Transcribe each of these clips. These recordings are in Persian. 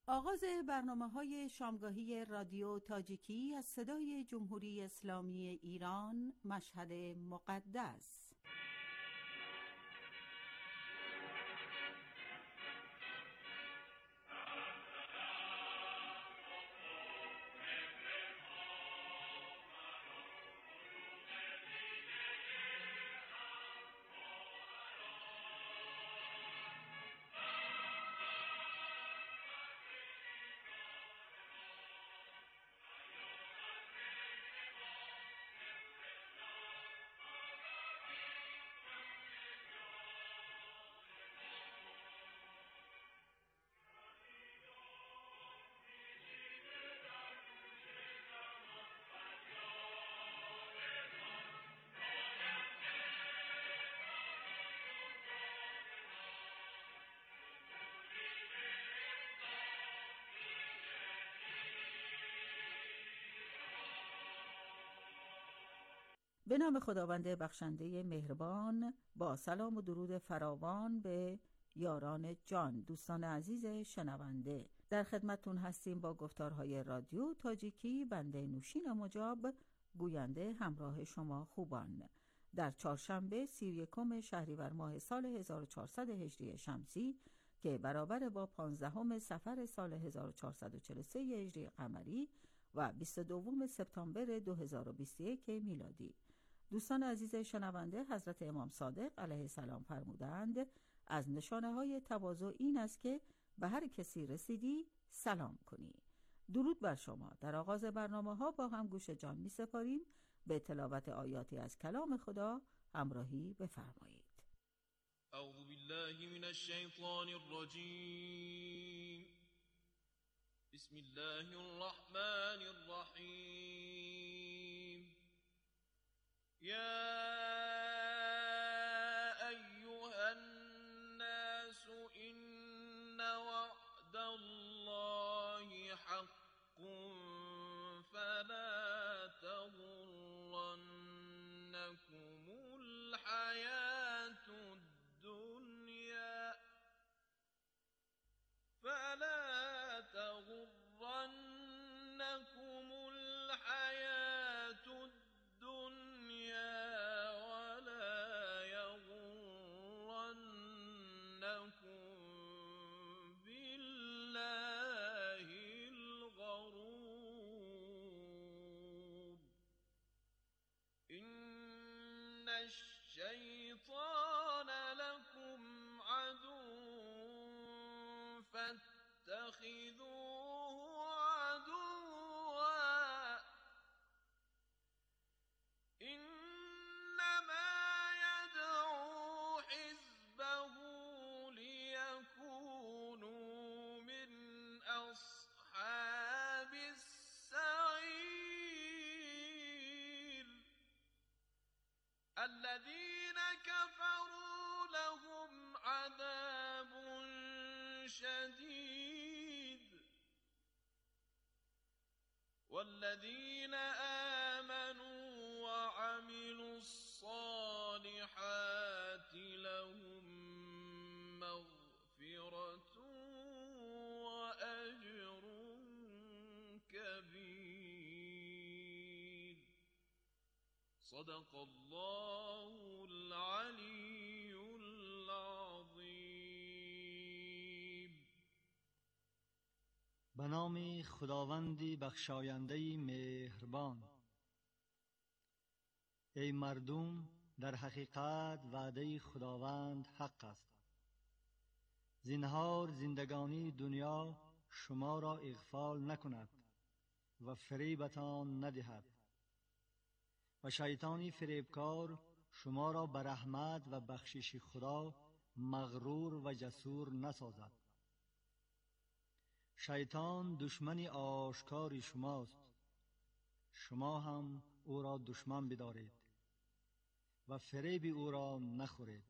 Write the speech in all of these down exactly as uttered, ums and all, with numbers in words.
آغاز برنامه‌های شامگاهی رادیو تاجیکی از صدای جمهوری اسلامی ایران، مشهد مقدس. به نام خداوند بخشنده مهربان، با سلام و درود فراوان به یاران جان، دوستان عزیز شنونده، در خدمتتون هستیم با گفتارهای رادیو تاجیکی. بنده نوشین مجاب، گوینده همراه شما خوبان. در چهارشنبه سی و یکم شهریور ماه سال هزار و چهارصد هجری شمسی که برابر با پانزدهم صفر سال هزار و چهارصد و چهل و سه هجری قمری و بیست و دوم سپتامبر دو هزار و بیست و یک میلادی، دوستان عزیز شنونده، حضرت امام صادق علیه السلام فرمودند از نشانه های تواضع این است که به هر کسی رسیدی سلام کنی. درود بر شما. در آغاز برنامه ها با هم گوش جان می سپاریم به تلاوت آیاتی از کلام خدا. همراهی بفرمایید. اعوذ بالله من الشیطان الرجیم. بسم الله الرحمن الرحیم. يا أيها الناس إن وعد الله حق فلا تغرنكم الحياة الدنيا فلا تغرنكم الحياة الدنيا الدنيا ولا يغرنكم بالله الغرور إن الشيطان لكم عدو فاتخذوه عدوا إنما يدعو حزبه ليكونوا من أصحاب السعير الذين كفروا لهم عذاب شديد والذين آمنوا وعملوا الصالحات لهم مغفرة وأجر كبير. صدق الله العلي العظيم. به نام خداوندی بخشاینده مهربان. ای مردم، در حقیقت وعده خداوند حق است. زنهار زندگانی دنیا شما را اغفال نکند و فریبتان ندهد و شیطانی فریبکار شما را به رحمت و بخشش خدا مغرور و جسور نسازد. شیطان دشمن آشکار شماست، شما هم او را دشمن بدارید و فریب او را نخورید.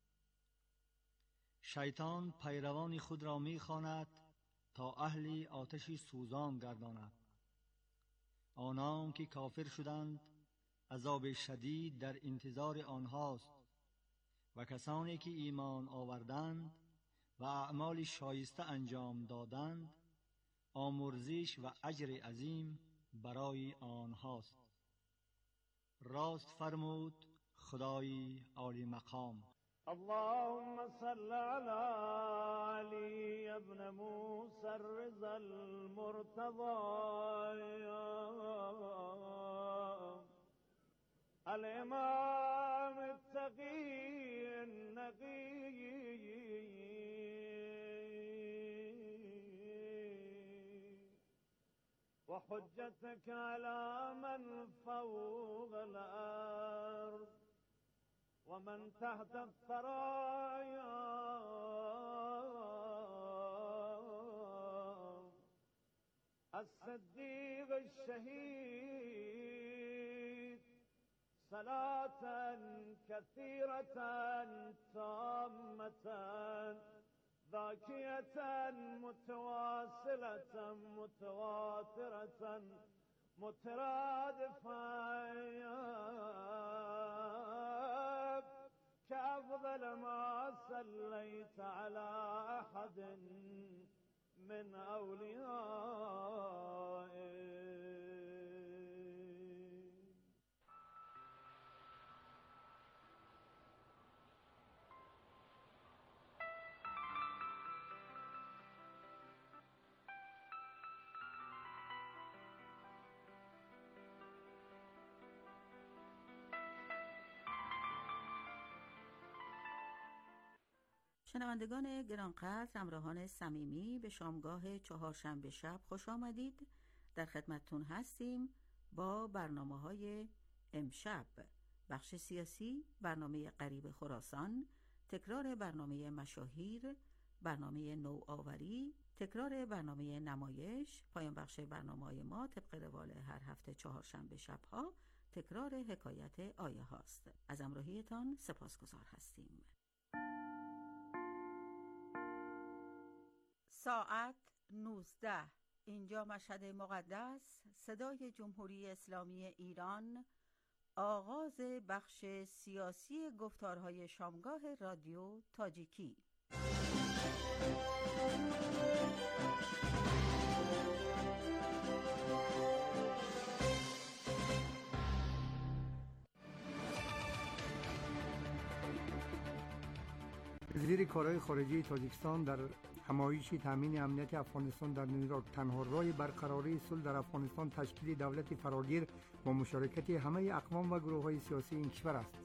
شیطان پیروان خود را می‌خواند تا اهل آتش سوزان گرداند. آنان که کافر شدند عذاب شدید در انتظار آنهاست و کسانی که ایمان آوردند و اعمال شایسته انجام دادند آمرزش و اجر عظیم برای آنهاست. راست فرمود خدای عالی مقام. اللهم صل على علي ابن موسى الرضا المرتضى الإمام التقي النقي وحجتك على من فوق الأرض ومن تحت الثرايا الصديق الشهيد صلاة كثيرة تامة ذاكية متواصلة متواترة مترادفة كأفضل ما صليت على أحد من أوليائك. شنوندگان گرانقدر، همراهان صمیمی، به شامگاه چهارشنبه شب خوش آمدید. در خدمتتون هستیم با برنامه‌های امشب. بخش سیاسی، برنامه غریب خراسان، تکرار برنامه مشاهیر، برنامه نوآوری، تکرار برنامه نمایش، پایان بخش برنامه‌های ما طبق روال هر هفته چهارشنبه شب‌ها تکرار حکایت آیه هاست. از همراهیتان سپاسگزار هستیم. ساعت نوزده، اینجا مشهد مقدس، صدای جمهوری اسلامی ایران، آغاز بخش سیاسی گفتارهای شامگاه رادیو تاجیکی. وزیر کارهای خارجه تاجیکستان در همایش تامین امنیت افغانستان در نیویورک تنها راه برقراری صلح در افغانستان تشکیل دولت فراگیر با مشارکت همه اقوام و گروه‌های سیاسی این کشور است.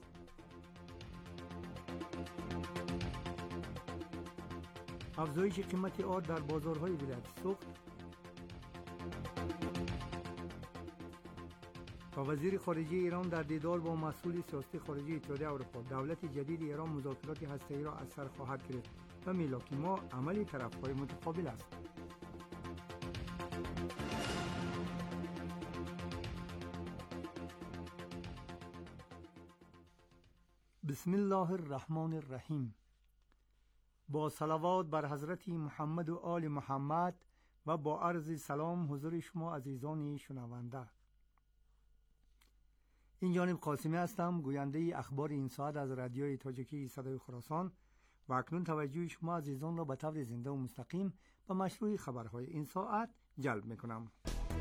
افزایش قیمت آرد در بازارهای ولایت سوخت و وزیر خارجه ایران در دیدار با مسئول سیاست خارجه اتحادیه اروپا، دولت جدید ایران مذاکرات هسته‌ای را از سر خواهد گرفت و میلاک ما عملی طرف‌های متقابل است. بسم الله الرحمن الرحیم. با صلوات بر حضرت محمد و آل محمد و با عرض سلام حضور شما عزیزان شنونده. این جانب قاسمی هستم، گوینده اخبار این ساعت از رادیوی تاجیکی صدای خراسان، و اکنون توجه شما عزیزان را به طور زنده و مستقیم به مشروع خبرهای این ساعت جلب میکنم.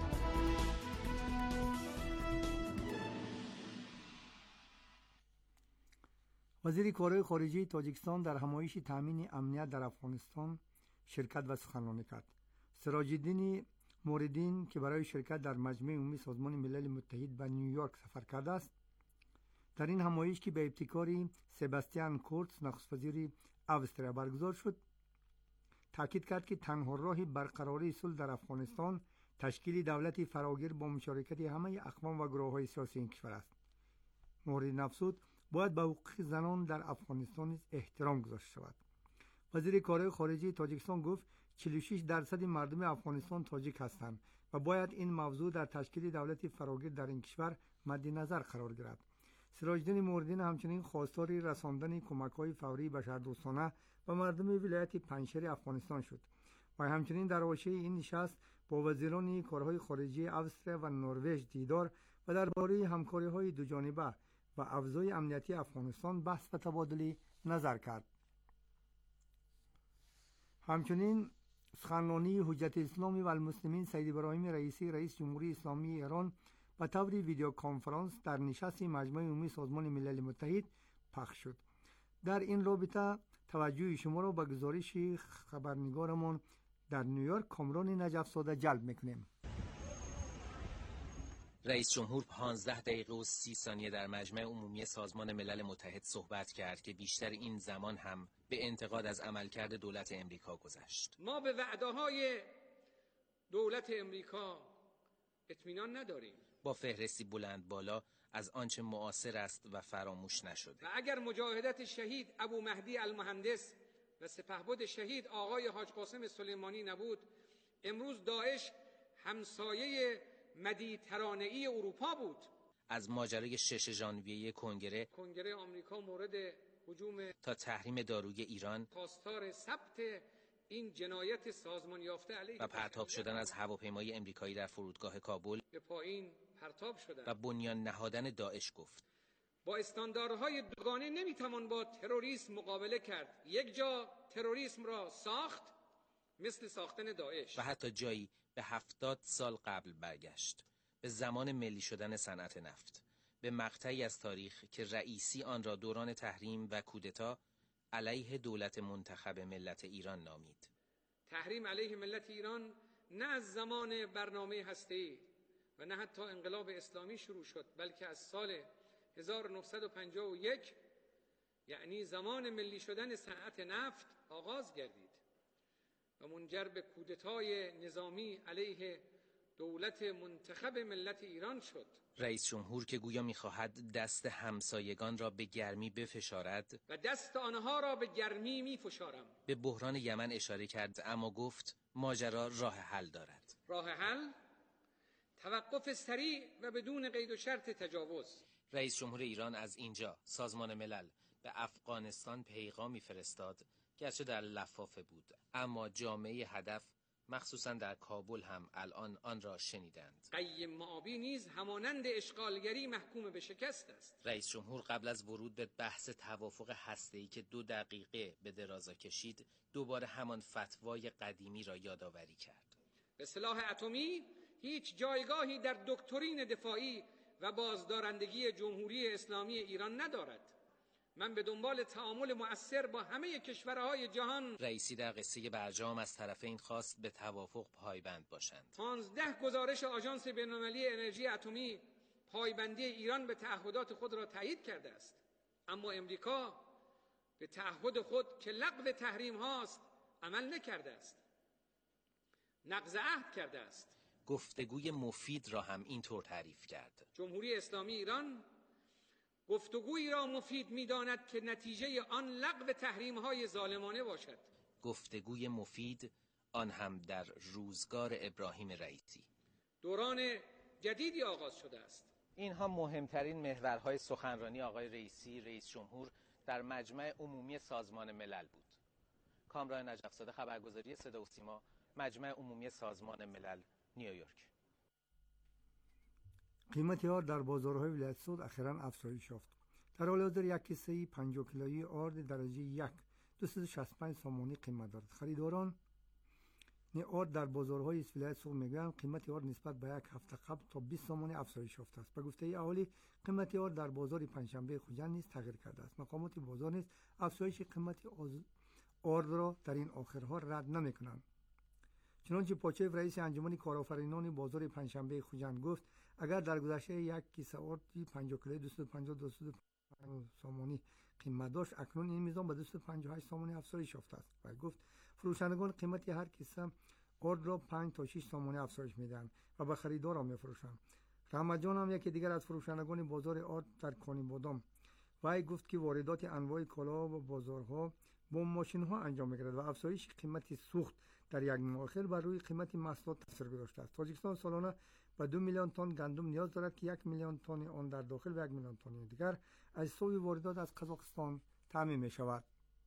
وزیر کارهای خارجه تاجیکستان در همایش تامین امنیت در افغانستان شرکت و سخنرانی کرد. سراج الدین موردین که برای شرکت در مجمع عمومی سازمان ملل متحد به نیویورک سفر کرده است، در این همایش که به ابتکار سباستیان کورتز نخست وزیر استرالیا برگزار شد، تاکید کرد که تنها راه برقراری صلح در افغانستان تشکیل دولتی فراگیر با مشارکت همه اقوام و گروه‌های سیاسی این کشور است. موردین افزود باید به حقوق زنان در افغانستان احترام گذاشته شود. وزیر کارهای خارجه تاجیکستان گفت چهل و شش درصد مردم افغانستان تاجیک هستند و باید این موضوع در تشکیل دولتی فراگیر در این کشور مد نظر قرار گیرد. سراج الدین موردین همچنین خواستار رساندن کمک‌های فوری بشردوستانه به مردم ولایت پنجشیر افغانستان شد و همچنین در حاشیه این نشست با وزیران کارهای خارجه استرالیا و نروژ دیدار و درباره همکاری‌های دوجانبه و افزای امنیتی افغانستان بحث و تبادل نظر کرد. همچنین سخنرانی حجت اسلامی و المسلمین سید ابراهیم رئیسی رئیس جمهوری اسلامی ایران به طور ویدیو کانفرانس در نشست مجمع عمومی سازمان ملل متحد پخش شد. در این رابطه توجه شما را به گزارش خبرنگارمان در نیویورک کامران نجف زاده جلب میکنیم. رئیس جمهور پانزده دقیقه و سی ثانیه در مجمع عمومی سازمان ملل متحد صحبت کرد که بیشتر این زمان هم به انتقاد از عملکرد دولت امریکا گذشت. ما به وعده‌های دولت امریکا اطمینان نداریم. با فهرستی بلند بالا از آنچه معاصر است و فراموش نشده. و اگر مجاهدت شهید ابو مهدی المهندس و سپهبد شهید آقای حاج قاسم سلیمانی نبود، امروز داعش همسایه مدیترانه‌ای اروپا بود. از ماجرای شش ژانویه کنگره کنگره آمریکا مورد هجوم تا تحریم داروی ایران، خواستار ثبت این جنایت سازمان یافته علیه و پرتاب شدن از هواپیمای امریکایی در فرودگاه کابل به پایین پرتاب شدن و بنیان نهادن داعش گفت. با استانداردهای دوگانه نمیتوان با تروریسم مقابله کرد. یک جا تروریسم را ساخت مثل ساختن داعش و حتی جایی به هفتاد سال قبل برگشت، به زمان ملی شدن صنعت نفت، به مقطعی از تاریخ که رئیسی آن را دوران تحریم و کودتا علیه دولت منتخب ملت ایران نامید. تحریم علیه ملت ایران نه از زمان برنامه هسته‌ای و نه حتی انقلاب اسلامی شروع شد، بلکه از سال هزار و نهصد و پنجاه و یک یعنی زمان ملی شدن صنعت نفت آغاز گردید و منجر به کودتای نظامی علیه دولت منتخب ملت ایران شد. رئیس جمهور که گویا می‌خواهد دست همسایگان را به گرمی بفشارد و دست آنها را به گرمی می‌فشارم، به بحران یمن اشاره کرد، اما گفت ماجرا راه حل دارد. راه حل توقف سریع و بدون قید و شرط تجاوز. رئیس جمهور ایران از اینجا سازمان ملل به افغانستان پیغامی فرستاد، گرچه در لفافه بود، اما جامعه هدف مخصوصا در کابل هم الان آن را شنیدند. قیم معابی نیز همانند اشغالگری محکوم به شکست است. رئیس جمهور قبل از ورود به بحث توافق هسته‌ای که دو دقیقه به درازا کشید، دوباره همان فتوای قدیمی را یادآوری کرد. به سلاح اتمی هیچ جایگاهی در دکترین دفاعی و بازدارندگی جمهوری اسلامی ایران ندارد. من به دنبال تعامل مؤثر با همه کشورهای جهان. رئیسی در قصه برجام از طرفین خواست به توافق پایبند باشند. پانزده گزارش آژانس بین‌المللی انرژی اتمی پایبندی ایران به تعهدات خود را تایید کرده است، اما امریکا به تعهد خود که لغو تحریم هاست عمل نکرده است، نقض عهد کرده است. گفتگوی مفید را هم اینطور تعریف کرد. جمهوری اسلامی ایران گفتگویی را مفید می‌داند که نتیجه آن لغو تحریم‌های ظالمانه باشد. گفتگوی مفید، آن هم در روزگار ابراهیم رئیسی. دوران جدیدی آغاز شده است. اینها مهمترین محورهای سخنرانی آقای رئیسی رئیس جمهور در مجمع عمومی سازمان ملل بود. کامران نجف زاده، خبرگزاری صدا و سیما، مجمع عمومی سازمان ملل، نیویورک. قیمت آرد در بازارهای ولایت سود اخیراً افزایش یافت. در حال حاضر یک کیسه پنجاه کیلویی آرد درجه یک دویست و شصت و پنج سامانی قیمت دارد. خریداران آرد در بازارهای ولایت سود میگویند قیمت آرد نسبت به یک هفته قبل تا بیست سامانی افزایش یافته است. به گفته اهالی قیمت آرد در بازار پنجشنبه خوجند نیز تغییر کرده است. مقامات بازار نیز افزایش قیمت آرد را در این آخرها رد نمی‌کنند. چنانچه پاچایف رئیس انجمن کارآفرینان بازار پنجشنبه خوجند گفت اگر در گذشته یک کیسه آردی پنجاه کیلویی دویست و پنجاه تا دویست و پنجاه سامانی قیمت داشت، اکنون این میزان به دویست و پنجاه و هشت سامانی افزایش یافته است. و گفت فروشندگان قیمت هر کیسه آرد را پنج تا شش سامانی افزایش میدهند و به خریداران میفروشند. رحمت جان هم یکی دیگر از فروشندگان بازار آرد در کانی بادام و گفت که واردات انواع کالا و بازارها با ماشین ها انجام میگیرد و افزایش قیمت سوخت در یک ماه اخیر بر روی قیمت محصولات تاثیر گذاشته است. تاجیکستان سالانه به دو میلیون تن گندم نیاز دارد که یک میلیون تن آن در داخل و یک میلیون تن دیگر از سوی واردات از قزاقستان تامین می شود.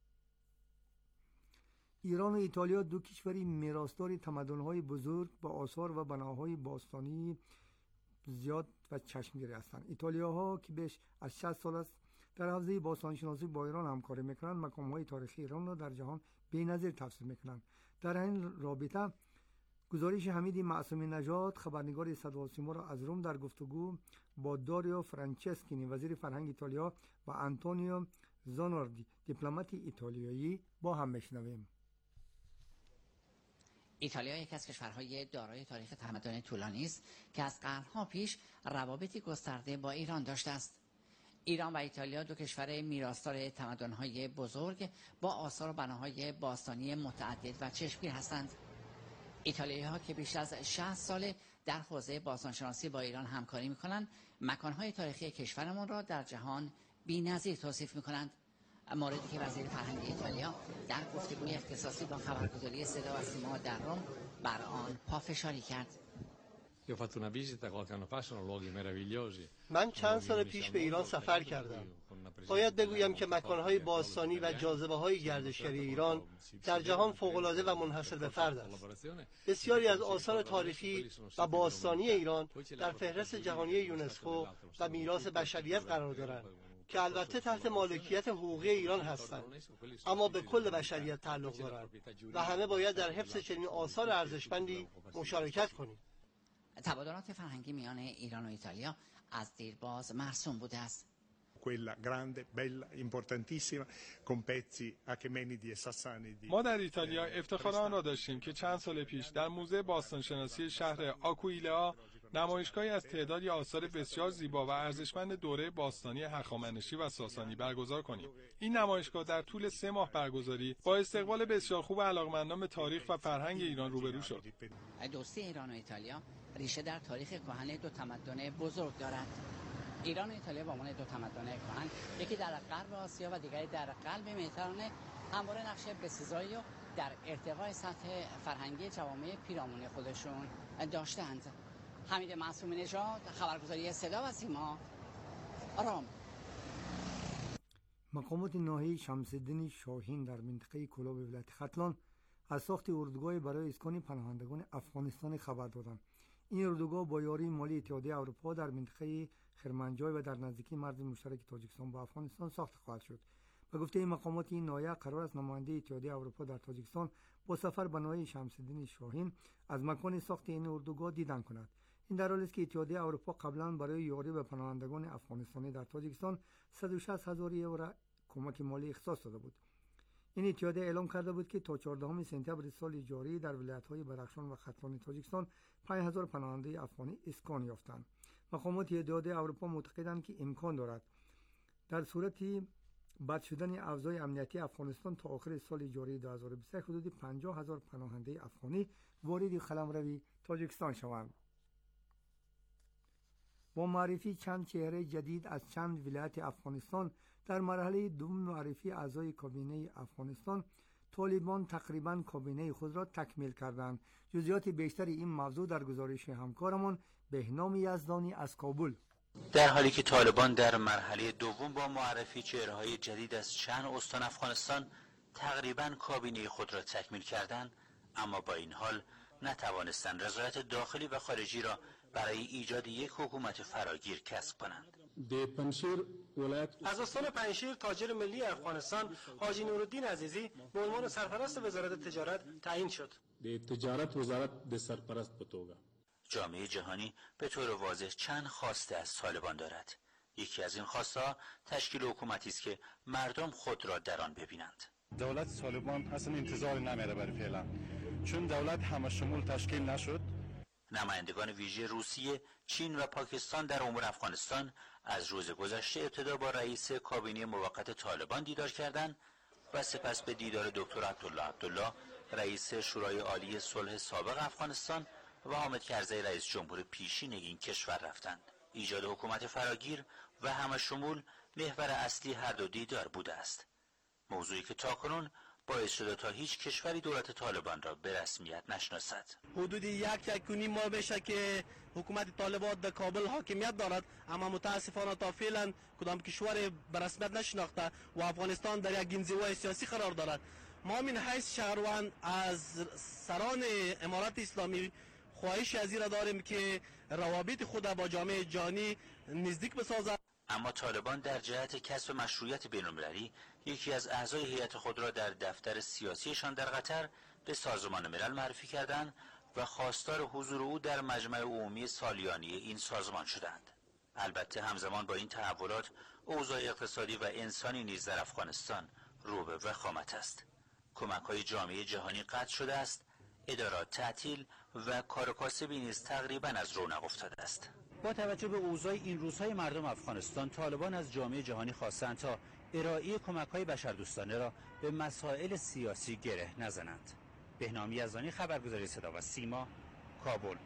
ایران و ایتالیا دو کشوری میراثدار تمدن‌های بزرگ با آثار و بناهای باستانی زیاد و چشمگیر هستند. ایتالیاها که بیش از شصت سال است در حوزه باستانشناسی با ایران همکاری میکنند، مقام‌های تاریخی ایران را در جهان بی‌نظیر تفسیر میکنند. در این رابطه گزارش حمید معصومی نژاد خبرنگار صدا و سیما را از روم در گفتگو با داریو فرانچسکینی وزیر فرهنگ ایتالیا و آنتونیو زاناردی دیپلمات ایتالیایی با هم میشنویم. ایتالیا یکی از کشورهای دارای تاریخ تمدن طولانی است که از قرنها پیش روابطی گسترده با ایران داشته است. ایران و ایتالیا دو کشور میراثدار تمدن‌های بزرگ با آثار و بناهای باستانی متعدد و چشمگیر هستند. ایتالیایی‌ها که بیش از شصت سال در حوزه باستانشناسی با ایران همکاری می‌کنند، مکان‌های تاریخی کشورمان را در جهان بی‌نظیر توصیف می‌کنند. موردی که وزیر فرهنگ ایتالیا در گفتگوی اختصاصی با خبرگزاری صدا و سیما در روم بر آن پافشاری کرد. من چند سال پیش به ایران سفر کردم. باید بگویم که مکانهای باستانی و جاذبه‌های گردشگری ایران در جهان فوق‌العاده و منحصر به فرد است. بسیاری از آثار تاریخی و باستانی ایران در فهرست جهانی یونسکو و میراث بشریت قرار دارند که البته تحت مالکیت حقوقی ایران هستند، اما به کل بشریت تعلق دارند و همه باید در حفظ چنین آثار ارزشمندی مشارکت کنیم. تبادلات فرهنگی میان ایران و ایتالیا از دیرباز مرسوم بوده است. ما در ایتالیا افتخار آن را داشتیم که چند سال پیش در موزه باستانشناسی شهر آکویلئا نمایشگاهی از تعدادی آثار بسیار زیبا و ارزشمند دوره باستانی هخامنشی و ساسانی برگزار کنیم. این نمایشگاه در طول سه ماه برگزاری با استقبال بسیار خوب علاقمندان به تاریخ و فرهنگ ایران روبرو شد. دوستی ایران و ایتالیا ریشه در تاریخ کهن دو تمدن بزرگ دارد. ایران و ایتالیا به عنوان دو تمدن کهن، یکی در غرب آسیا و دیگری در قلب مدیترانه، همواره نقش بسزایی در ارتقای سطح فرهنگی جوامع پیرامون خودشون داشتند. حمید معصومی نژاد، خبرگزاری صدا و سیما، روم. مقامات ناحیه شمس الدین شاهین در منطقه کلاب ولایت ختلان از ساخت اردوگاه برای اسکان پناهندگان افغانستان خبر دادند. این اردوگاه با یاری مالی اتحادیه اروپا در منطقه خرمنجای و در نزدیکی مرز مشترک تاجیکستان با افغانستان ساخته خواهد شد. به گفته این مقامات، این ناحیه قرار است نماینده اتحادیه اروپا در تاجیکستان با سفر به ناحیه شمس الدین شاهین از مکان ساخت این اردوگاه دیدن کند. این در حالی است که اتحادیه اروپا قبلا برای یاری به پناهندگان افغانستانی در تاجیکستان صد و شصت هزار یورو کمک مالی اختصاص داده بود. این اتحادیه اعلام کرده بود که تا چهاردهم سپتامبر سال جاری در ولایت‌های بدخشان و ختلان تاجیکستان پنج هزار پناهنده افغانی اسکان یافتند. مقامات اتحادیه اروپا معتقدند که امکان دارد در صورتی بد شدن اوضاع امنیتی افغانستان تا آخر سال جاری دو هزار و بیست و یک حدود پنجاه هزار پناهنده افغانی وارد قلمرو تاجیکستان شوند. با معرفی چند چهره جدید از چند ولایت افغانستان در مرحله دوم معرفی اعضای کابینه افغانستان، طالبان تقریباً کابینه خود را تکمیل کردند. جزئیات بیشتر این موضوع در گزارش همکارمان بهنام یزدانی از کابل. در حالی که طالبان در مرحله دوم با معرفی چهره‌های جدید از چند استان افغانستان تقریباً کابینه خود را تکمیل کردند، اما با این حال نتوانستند رضایت داخلی و خارجی را برای ایجاد یک حکومت فراگیر کسب کنند. از استان پنجشیر تاجر ملی افغانستان حاجی نورالدین عزیزی به عنوان سرپرست وزارت تجارت تعیین شد. تجارت وزارت د سرپرست په توګه. جامعه جهانی به طور واضح چند خواسته از طالبان دارد. یکی از این خواسته‌ها تشکیل حکومتی است که مردم خود را در آن ببینند. دولت طالبان اصلا انتظار نمیره برای فعلا، چون دولت همه شمول تشکیل نشد. نمایندگان ویژه روسیه، چین و پاکستان در امور افغانستان از روز گذشته ابتدا با رئیس کابینه موقت طالبان دیدار کردند و سپس به دیدار دکتر عبدالله عبدالله، رئیس شورای عالی صلح سابق افغانستان و حامد کرزی، رئیس جمهور پیشین این کشور رفتند. ایجاد حکومت فراگیر و همه شمول محور اصلی هر دو دیدار بوده است، موضوعی که تاکنون باعث شده تا هیچ کشوری دولت طالبان را به رسمیت نشناسد. حدود یک یک و نیم ماه بشه که حکومت طالبان در کابل حاکمیت دارد، اما متاسفانه تا فعلا کدام کشور به رسمیت نشناخته و افغانستان در یک انزوای سیاسی قرار دارد. ما من حیث شهروند از سران امارت اسلامی خواهش از این را داریم که روابط خود با جامعه جهانی نزدیک بسازد. اما طالبان در جهت کسب مشروعیت بین‌المللی یکی از اعضای هیئت خود را در دفتر سیاسیشان در قطر به سازمان ملل معرفی کردند و خواستار حضور او در مجمع عمومی سالیانه این سازمان شدند. البته همزمان با این تحولات اوضاع اقتصادی و انسانی نیز در افغانستان رو به وخامت است. کمک‌های جامعه جهانی قطع شده است، ادارات تعطیل و کار کاسبی نیز تقریباً از رونق افتاده است. با توجه به اوضاع این روزهای مردم افغانستان، طالبان از جامعه جهانی خواستند تا ارائه کمک‌های بشردوستانه را به مسائل سیاسی گره نزنند. بهنام یزدانی، خبرگزاری صدا و سیما، کابل.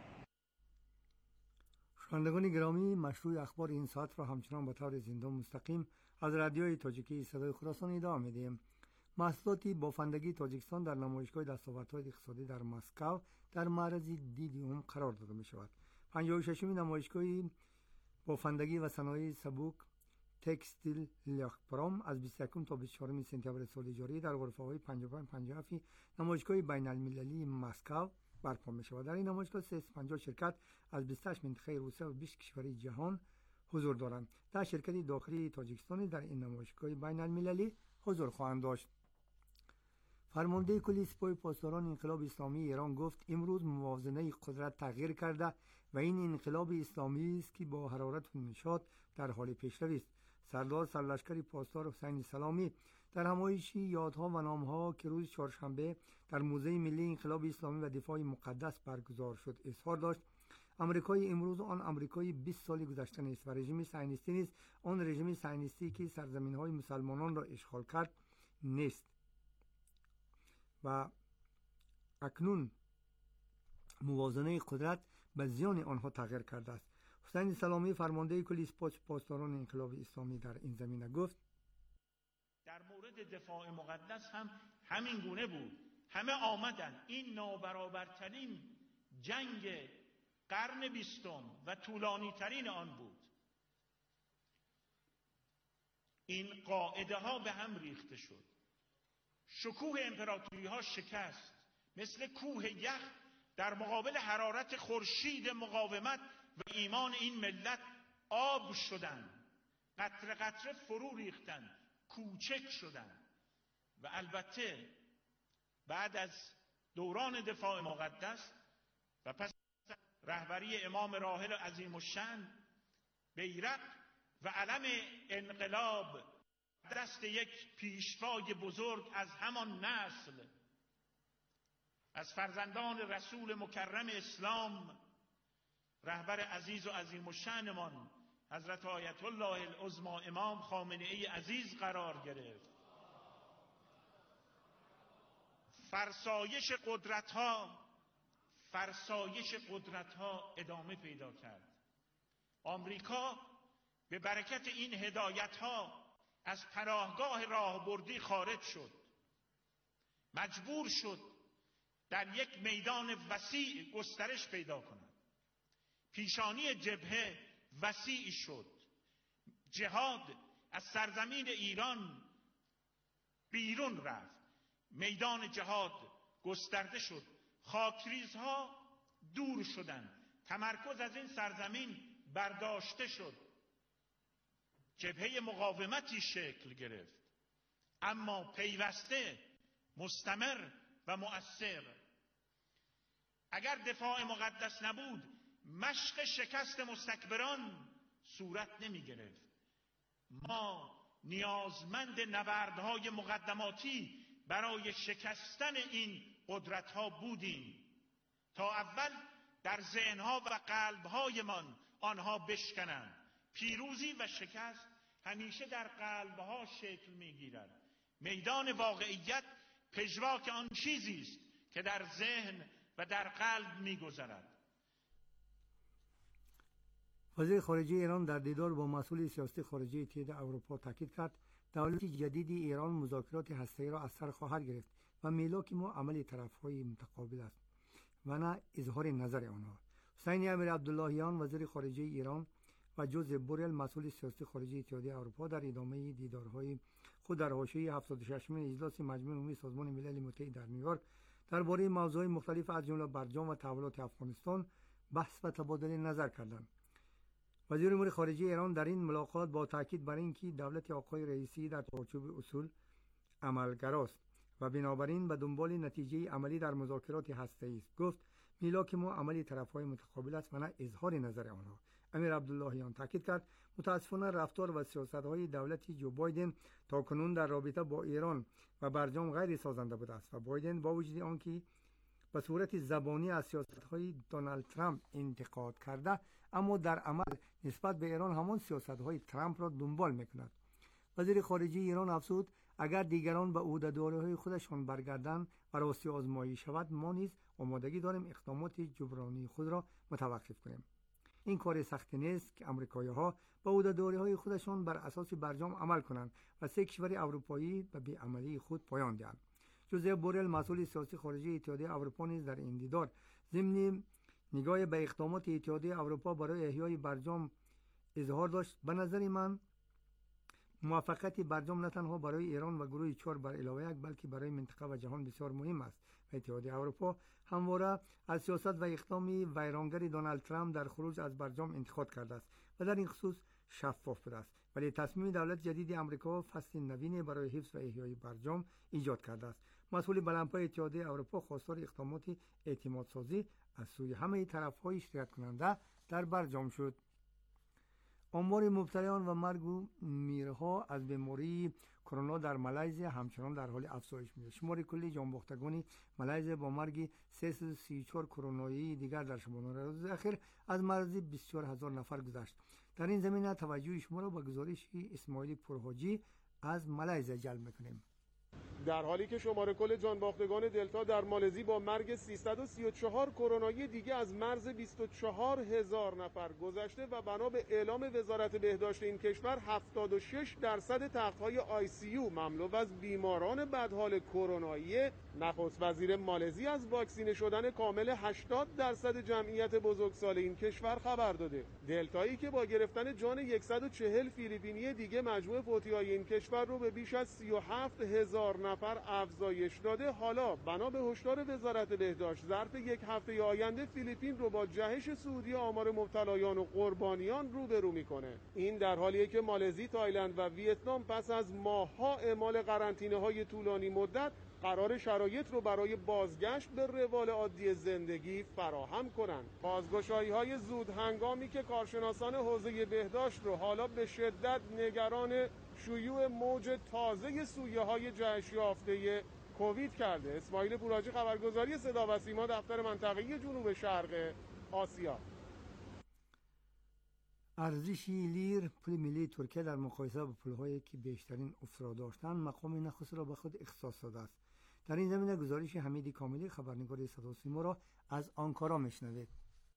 شنوندگان گرامی، مشروع اخبار این ساعت را همچنان به طور زنده مستقیم از رادیوی تاجیکی صدای خراسان ادامه می‌دهیم. محصولات بافندگی تاجیکستان در نمایشگاه دستاوردهای اقتصادی در مسکو در معرض دید عموم قرار داده می‌شود. پنجاه و ششمین نمایشگاه بافندگی و صنایع سبک تکستیل لیاخپرام از بیست و یکم تا بیست و چهارم سپتامبر سال جاری در غرفه‌های پنجاه و پنج پنجاه و هفت نمایشگاه بین‌المللی مسکو برپا می‌شود. در این نمایشگاه سیصد و پنجاه شرکت از بیست و هشت منطقه روسیه و بیست کشور جهان حضور دارند. ده شرکت داخلی تاجیکستان در این نمایشگاه بین‌المللی حضور خواهند داشت. فرمانده کل سپاه پاسداران انقلاب اسلامی ایران گفت امروز موازنه قدرت تغییر کرده و این انقلاب اسلامی است که با حرارت و نشاط در حال پیشروی است. سردار سرلشکر پاسدار حسین سلامی در همایش یادها و نامها که روز چهارشنبه در موزه ملی انقلاب اسلامی و دفاع مقدس برگزار شد اظهار داشت آمریکای امروز آن آمریکای بیست سال گذشته نیست و رژیم صهیونیستی نیست، آن رژیم صهیونیستی که سرزمین‌های مسلمانان را اشغال کرد نیست و اکنون موازنه قدرت به زیان آنها تغییر کرده است. حسین سلامی فرمانده کل سپاه پاسداران انقلاب اسلامی در این زمینه گفت در مورد دفاع مقدس هم همین گونه بود. همه آمدن. این نابرابرترین جنگ قرن بیستم و طولانی ترین آن بود. این قاعده ها به هم ریخته شد. شکوه امپراتوری ها شکست. مثل کوه یخ در مقابل حرارت خورشید مقاومت و ایمان این ملت آب شدند. قطره قطره فرو ریختند. کوچک شدند. و البته بعد از دوران دفاع مقدس و پس رهبری امام راحل عظیم الشأن، بیرق و علم انقلاب دست یک پیشوای بزرگ از همان نسل از فرزندان رسول مکرم اسلام، رهبر عزیز و عظیم الشأنمان حضرت آیت الله العظمی امام خامنه ای عزیز قرار گرفت. فرسایش قدرت ها فرسایش قدرت ها ادامه پیدا کرد. آمریکا به برکت این هدایت ها از پناهگاه راهبردی خارج شد. مجبور شد در یک میدان وسیع گسترش پیدا کند. پیشانی جبهه وسیع شد. جهاد از سرزمین ایران بیرون رفت. میدان جهاد گسترده شد. خاکریزها دور شدند. تمرکز از این سرزمین برداشته شد. جبهه مقاومتی شکل گرفت، اما پیوسته، مستمر و مؤثر. اگر دفاع مقدس نبود، مشق شکست مستکبران صورت نمی گرفت. ما نیازمند نبردهای مقدماتی برای شکستن این قدرت‌ها بودیم تا اول در ذهن‌ها و قلب‌هایمان آنها بشکنند. پیروزی و شکست همیشه در قلب‌ها شکل می‌گیرد. میدان واقعیت پژواک آن چیزی است که در ذهن و در قلب می‌گذرد. وزیر خارجه ایران در دیدار با مسئول سیاست خارجه اتحادیه اروپا تاکید کرد دولت جدید ایران مذاکرات هسته‌ای را از سر خواهد گرفت و میلاک ما عمل طرف‌های متقابل است و نه اظهار نظر آنها. حسین امیر عبداللهیان وزیر خارجه ایران و جوزف بوریل مسئول سیاسی خارجه اتحادیه اروپا در ادامه دیدارهای خود در حاشیه هفتاد و ششمین اجلاس مجمع عمومی سازمان ملل متحد در نیویورک درباره موضوعات مختلف از جمله برجام و تحولات افغانستان بحث و تبادل نظر کردند. وزیر امور خارجه ایران در این ملاقات با تاکید بر اینکه دولت آقای رئیسی در چارچوب اصول عملگراست و بنابراین به دنبال نتیجه عملی در مذاکرات هسته‌ای است. گفت میلاک ما عملی طرف‌های متقابل است و نه اظهار نظر آنها. امیر عبداللهیان تاکید کرد متاسفانه رفتار و سیاست‌های دولت جو بایدن تاکنون در رابطه با ایران و برجام غیر سازنده بوده است و بایدن با وجود آنکه به صورت زبانی از سیاست‌های دونالد ترامپ انتقاد کرده، اما در عمل نسبت به ایران همان سیاست‌های ترامپ را دنبال می‌کند. وزیر خارجه ایران افزود اگر دیگران به عهده‌داری‌های خودشان برگردند و راستی آزمایی شود، ما نیز آمادگی داریم اقدامات جبرانی خود را متوقف کنیم. این کار سختی نیست که آمریکایی‌ها به عهده‌داری‌های خودشان بر اساس برجام عمل کنند و سه کشور اروپایی به بی‌عملی خود پایان دهند. جوزف بورل مسئول سیاسی خارجی اتحادیه اروپا نیز در این دیدار ضمن نگاه به اقدامات اتحادیه اروپا برای احیای برجام اظهار داشت. به نظر من موفقیت برجام نه تنها برای ایران و گروه چهار بر علاوه یک بلکه برای منطقه و جهان بسیار مهم است و اتحادیه اروپا همواره از سیاست و اقدام ویرانگر دونالد ترامپ در خروج از برجام انتقاد کرده است و در این خصوص شفاف بوده است، ولی تصمیم دولت جدید آمریکا فصل نوین برای حفظ و احیای برجام ایجاد کرده است. مسئول بلندپای اتحادیه اروپا خواستار اقدامات اعتمادسازی از سوی همه طرف‌های اشتراک کننده در برجام شد. آمار مبتلایان و مرگ و میرها از بیماری کرونا در مالزی همچنان در حال افزایش می‌یابد. شمار کلی جانباختگان مالزی با مرگ سیصد و سی و چهار کرونایی دیگر در شمال روز اخیر از مرز بیست و چهار هزار نفر گذشت. در این زمینه توجه شما را به گزارش اسماعیل پرحاجی از مالزی جلب می‌کنیم. در حالی که شمار کل جانباختگان دلتا در مالزی با مرگ سیصد و سی و چهار کرونایی دیگه از مرز بیست و چهار هزار نفر گذشته و بنا به اعلام وزارت بهداشت این کشور هفتاد و شش درصد تخت‌های آی سی یو مملو از بیماران بدحال کرونایی، نخست وزیر مالزی از واکسینه شدن کامل هشتاد درصد جمعیت بزرگسال این کشور خبر داده. دلتایی که با گرفتن جان صد و چهل فیلیپینی دیگه مجموع فوتی‌های این کشور رو به بیش از سی و هفت هزار نفر افزایش داده، حالا بنا به هشدار وزارت بهداشت ظرف یک هفته آینده فیلیپین رو با جهش سعودی آمار مبتلایان و قربانیان روبرو میکنه. این در حالیه که مالزی، تایلند و ویتنام پس از ماه‌ها اعمال قرنطینه‌های طولانی مدت قرار شرایط رو برای بازگشت به روال عادی زندگی فراهم کنند. بازگشایی‌های زود هنگامی که کارشناسان حوزه بهداشت رو حالا به شدت نگران شیوع موج تازه سویه‌های جهش یافته کووید کرده. اسماعیل پوراجی، خبرگزاری صدا و سیما، دفتر منطقه‌ای جنوب شرق آسیا. ارزش لیر پول ملی ترکیه در مقایسه با پول‌هایی که بیشترین افراد داشتند مقام نخست را به خود اختصاص داده است. در این زمینه گزارش حمید کاملی، خبرنگار صدا و سیما، را از آنکارا میشنوید.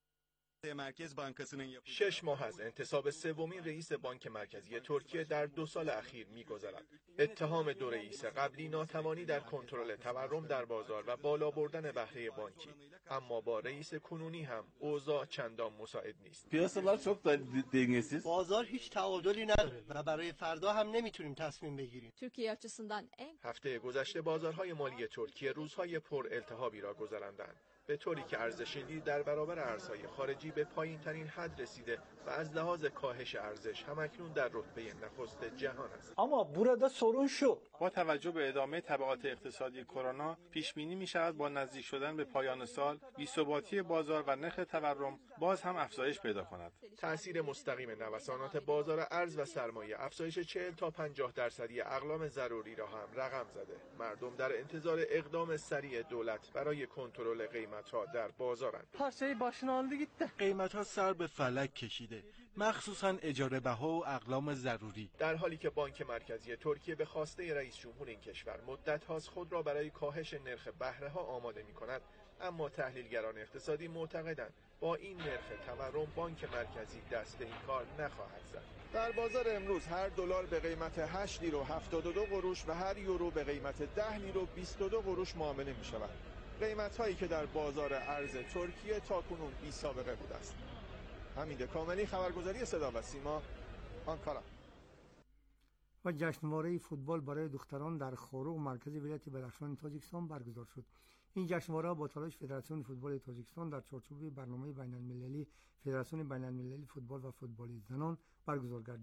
شش ماه از انتصاب سومین رئیس بانک مرکزی ترکیه در دو سال اخیر می‌گذرد. اتهام دو رئیس قبلی ناتوانی در کنترل تورم در بازار و بالا بردن بهره بانکی، اما با رئیس کنونی هم اوضاع چندان مساعد نیست. بازار هیچ تعادلی نداره و برای فردا هم نمیتونیم تصمیم بگیریم. هفته گذشته بازارهای مالی ترکیه روزهای پر التهابی را گذراندند، به طوری که ارزش لیر در برابر ارزهای خارجی به پایین ترین حد رسیده و از لحاظ کاهش ارزش همکنون در رتبه نخست جهان است. اما burada sorun şu. با توجه به ادامه تبعات اقتصادی کرونا پیش بینی می شود با نزدیک شدن به پایان سال بی‌ثباتی بازار و نرخ تورم باز هم افزایش پیدا کند. تأثیر مستقیم نوسانات بازار ارز و سرمایه افزایش چهل تا پنجاه درصدی اقلام ضروری را هم رقم زده. مردم در انتظار اقدام سریع دولت برای کنترل قیمت‌ها در بازارند. Her şey başına aldı gitti. قیمت‌ها سر به فلک کشیده، مخصوصاً اجاره بها و اقلام ضروری. در حالی که بانک مرکزی ترکیه به خواسته رئیس جمهور این کشور مدت هاست خود را برای کاهش نرخ بهره ها آماده می کند، اما تحلیلگران اقتصادی معتقدند با این نرخ تورم بانک مرکزی دست به این کار نخواهد زد. در بازار امروز هر دلار به قیمت هشت لیر و هفتاد و دو قروش و هر یورو به قیمت ده لیر و بیست و دو قروش معامله می شود. قیمت هایی که در بازار ارز ترکیه تاکنون بی سابقه بوده است. حمید کاملی، خبرگزاری صدا و سیما، آنکارا. و جشنواره فوتبال برای دختران در خاروق مرکز ولایت بدخشان تاجیکستان برگزار شد. این جشنواره با تلاش فدراسیون فوتبال تاجیکستان در چارچوب برنامه بین‌المللی فدراسیون بین‌المللی فوتبال و فوتبال زنان برگزار گردید.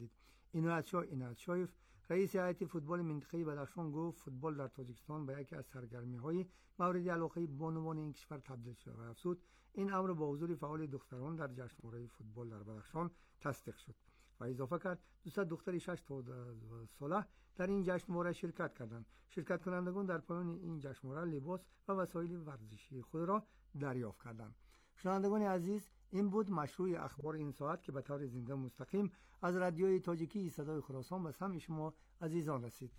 عنایت‌شاه عنایت‌شاهیف رئیس هیئت فوتبال منطقه‌ای بدخشان گفت فوتبال در تاجیکستان به یکی از سرگرمی‌های مورد علاقه بانوان این کشور تبدیل شده و افزود این امر با حضور فعال دختران در جشنواره فوتبال در بدخشان تصدیق شد و اضافه کرد دویست دختر شش ساله در این جشنواره شرکت کردند. شرکت کنندگان در پایان این جشنواره لباس و وسایل ورزشی خود را دریافت کردند. شنوندگان عزیز، این بود مشروع اخبار این ساعت که به طور زنده مستقیم از رادیوی تاجیکی صدای خراسان به سمع شما عزیزان رسید.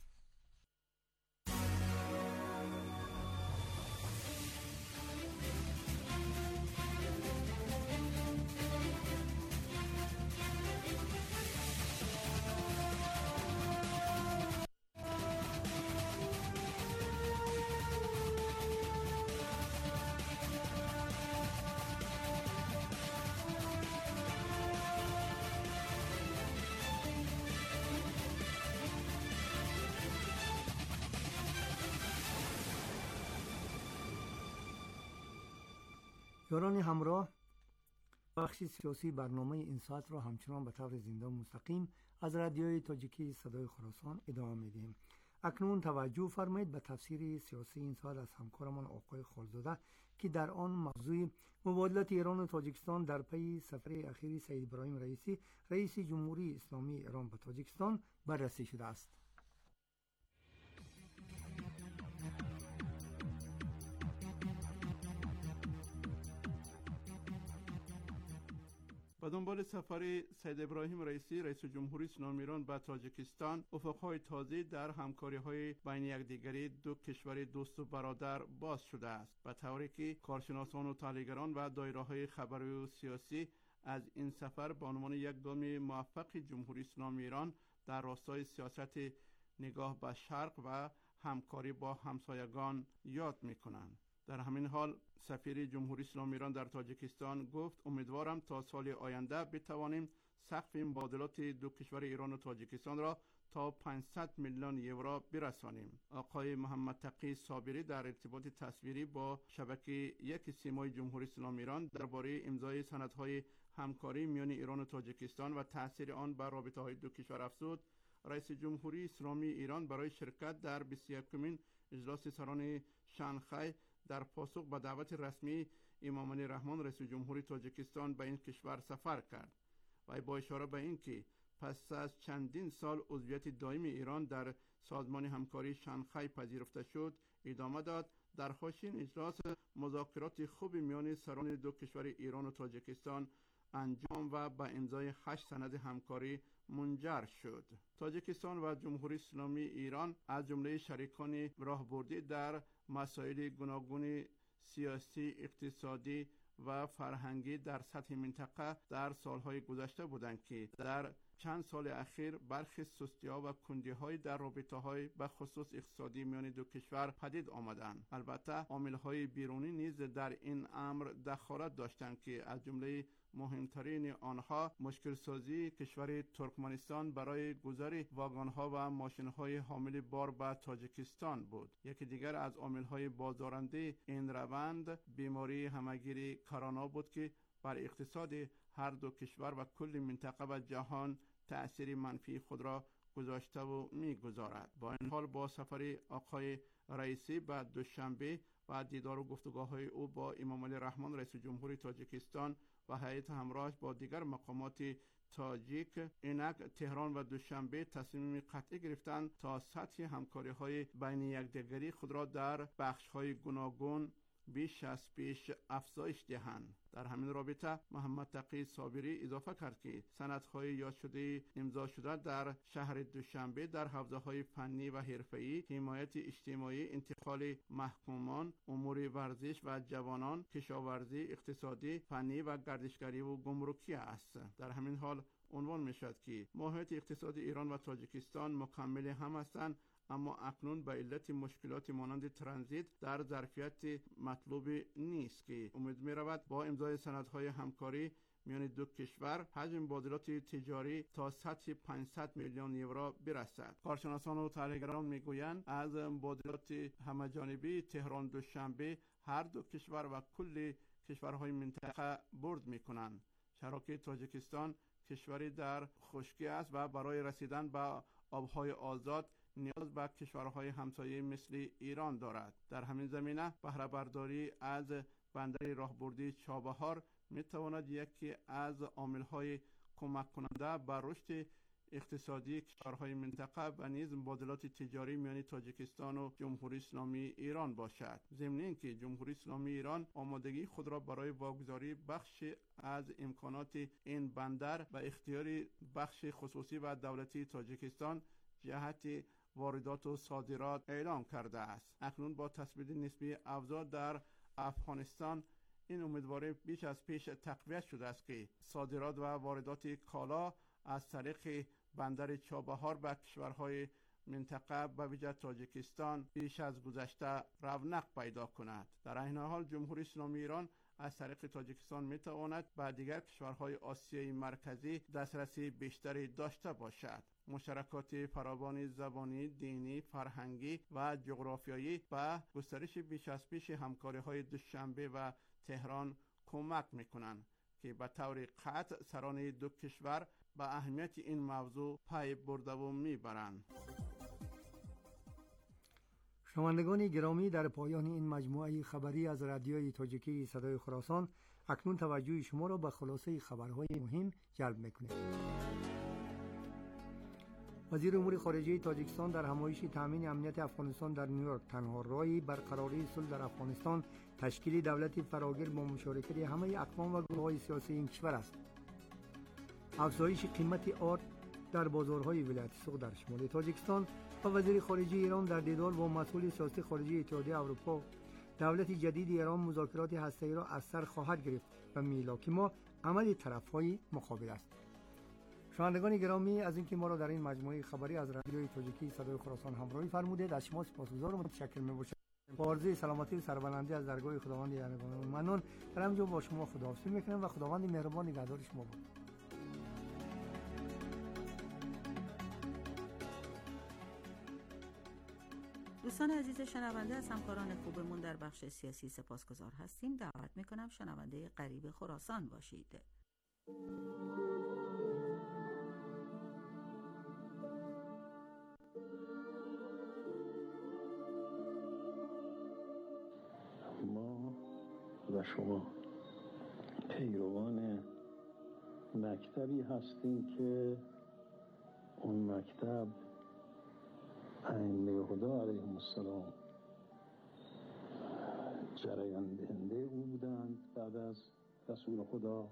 یاران همراه، بخش سیاسی برنامه این ساعت را همچنان به طور زنده و مستقیم از رادیوی تاجیکی صدای خراسان ادامه میدیم. اکنون توجه فرمایید به تفسیر سیاسی این ساعت از همکارمان آقای خالزاده که در آن موضوع مبادلات ایران و تاجیکستان در پی سفر اخیر سید ابراهیم رئیسی رئیس جمهوری اسلامی ایران به تاجیکستان بررسی شده است. به دنبال سفر سید ابراهیم رئیسی رئیس جمهوری اسلامی ایران به تاجیکستان، افقهای تازه در همکاری‌های بین یکدیگری دو کشور دوست و برادر باز شده است، به طوری که کارشناسان و تحلیلگران و دایره‌های خبری و سیاسی از این سفر به عنوان یک گام موفق جمهوری اسلامی ایران در راستای سیاست نگاه به شرق و همکاری با همسایگان یاد می‌کنند. در همین حال سفیر جمهوری اسلامی ایران در تاجیکستان گفت امیدوارم تا سال آینده بتوانیم سقف مبادلات دو کشور ایران و تاجیکستان را تا پانصد میلیون یورو برسانیم. آقای محمد تقی صابری در ارتباط تصویری با شبکه یک سیمای جمهوری اسلامی ایران درباره امضای سندهای همکاری میان ایران و تاجیکستان و تاثیر آن بر رابطه‌های دو کشور افزود رئیس جمهوری اسلامی ایران برای شرکت در بیست و یکمین اجلاس سران شانگهای در پاسخ به دعوت رسمی امام علی رحمان رئیس جمهوری تاجیکستان به این کشور سفر کرد و با اشاره به اینکه پس از چندین سال عضویت دائم ایران در سازمان همکاری شانگهای پذیرفته شد ادامه داد در حاشیه اجلاس مذاکرات خوب میان سران دو کشور ایران و تاجیکستان انجام و به امضای هشت سند همکاری منجر شد. تاجیکستان و جمهوری اسلامی ایران از جمله شریکان راهبردی در مسائل گوناگون سیاسی، اقتصادی و فرهنگی در سطح منطقه در سالهای گذشته بودند که در چند سال اخیر برخی سستی‌ها و کندی‌های در رابطه‌های به خصوص اقتصادی میان دو کشور پدید آمدند. البته عامل‌های بیرونی نیز در این امر دخالت داشتند که از جمله مهمترین آنها مشکل سازی کشور ترکمنستان برای گذر واگن‌ها و ماشین‌های حامل بار به تاجیکستان بود. یکی دیگر از عامل‌های بازدارنده این روند بیماری همه‌گیری کرونا بود که بر اقتصاد هر دو کشور و کل منطقه و جهان تأثیر منفی خود را گذاشته و می‌گذارد. با این حال با سفر آقای رئیسی به دوشنبه و دیدار و گفتگوهای او با امام علی رحمان رئیس جمهوری تاجیکستان و هیئت همراهش با دیگر مقامات تاجیک، اینک تهران و دوشنبه تصمیم قطعی گرفتند تا سطح همکاری‌های بین یکدیگری خود را در بخش‌های گوناگون بیش از پیش افزایش دهند. در همین رابطه محمد تقی صابری اضافه کرد که سندهای یاد شده امضا شده در شهر دوشنبه در حوزه‌های فنی و حرفه‌ای، حمایت اجتماعی، انتقال محکومان، امور ورزش و جوانان، کشاورزی، اقتصادی، فنی و گردشگری و گمرکی است. در همین حال عنوان می‌شود که ماهیت اقتصاد ایران و تاجیکستان مکمل هم هستند، اما اکنون به علت مشکلات مانند ترانزیت در ظرفیت مطلوب نیست که امید می رود با امضای سندهای همکاری میان دو کشور حجم مبادلات تجاری تا سطح پانصد میلیون یورو برسد. کارشناسان و تحلیلگران میگویند از مبادلات همه‌جانبه تهران دوشنبه هر دو کشور و کل کشورهای منطقه برد میکنند. شراکت تاجیکستان کشوری در خشکی است و برای رسیدن به آبهای آزاد نیاز به کشورهای همسایه مثل ایران دارد. در همین زمینه بهره برداری از بندر راهبردی چابهار می تواند یکی از عامل‌های کمک کننده به رشد اقتصادی کشورهای منطقه و نیز مبادلات تجاری میان تاجیکستان و جمهوری اسلامی ایران باشد. ضمن اینکه جمهوری اسلامی ایران آمادگی خود را برای واگذاری بخش از امکانات این بندر و اختیار بخش خصوصی و دولتی تاجیکستان جهت واردات و صادرات اعلام کرده است. اکنون با تثبیت نسبی افزار در افغانستان این امیدواری بیش از پیش تقویت شده است که صادرات و واردات کالا از طریق بندر چابهار به کشورهای منطقه به ویژه تاجیکستان بیش از گذشته رونق پیدا کند. در این حال جمهوری اسلامی ایران از طریق تاجیکستان می تواند به دیگر کشورهای آسیای مرکزی دسترسی بیشتری داشته باشد. مشترکات فراوان زبانی، دینی، فرهنگی و جغرافیایی به گسترش بیش از پیش همکاری‌های دوشنبه و تهران کمک می‌کنند که به طور قطع سران دو کشور به اهمیت این موضوع پی برده و می‌برند. شنوندگان گرامی، در پایان این مجموعه خبری از رادیوی تاجیکی صدای خراسان اکنون توجه شما را به خلاصه خبرهای مهم جلب می‌کنیم. وزیر امور خارجه تاجیکستان در همایش تامین امنیت افغانستان در نیویورک تنها راهی برقراری صلح در افغانستان تشکیل دولتی فراگیر با مشارکت همه اقوام و گروه‌های سیاسی این کشور است. افزایش قیمت آرد در بازارهای ولایت سوق در شمال تاجیکستان و وزیر خارجه ایران در دیدار با مسئول سیاسی خارجه اتحادیه اروپا دولت جدید ایران مذاکرات هسته‌ای را از سر خواهد گرفت و میلاکی ما عمل طرف‌های مقابل است. شنوندگان گرامی، از اینکه ما را در این مجموعه خبری از رادیوی تاجیکی صدای خراسان همراهی فرمودید از شما سپاسگزار و متشکر می‌باشم. با آرزوی سلامتی و سربلندی از درگاه خداوند یارگان منون در همینجا با شما خداحافظی می‌کنم و خداوند مهربان نگهدار شما باد. دوستان عزیز شنونده، از همکاران خوبمون در بخش سیاسی سپاسگزار هستیم. دعوت میکنم شنونده غریب خراسان باشید. ما و شما پیروان مکتبی هستیم که اون مکتب ائمه خدا علیهم السلام جریان دهنده او بودند بعد از رسول خدا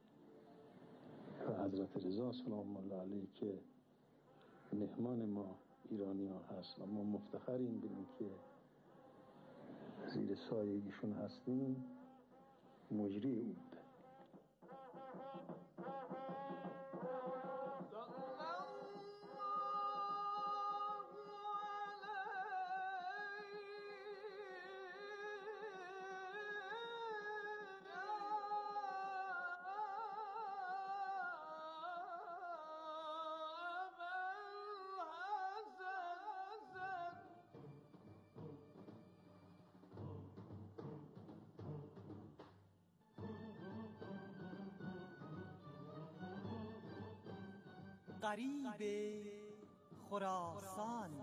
و حضرت رضا سلام الله علیه که مهمان ما ایرانی ها هست و ما مفتخریم به این که زیر سایه ایشون هستیم. مجری او بوده. غریب خراسان.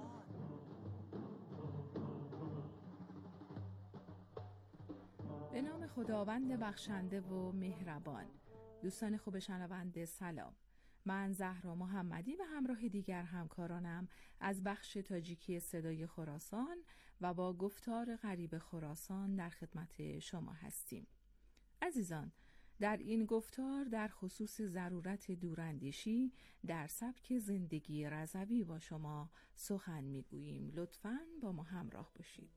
به نام خداوند بخشنده و مهربان. دوستان خوب شنونده سلام. من زهرا محمدی و همراه دیگر همکارانم از بخش تاجیکی صدای خراسان و با گفتار غریب خراسان در خدمت شما هستیم. عزیزان، در این گفتار در خصوص ضرورت دوراندیشی در سبک زندگی رضوی با شما سخن میگوییم. لطفاً با ما همراه باشید.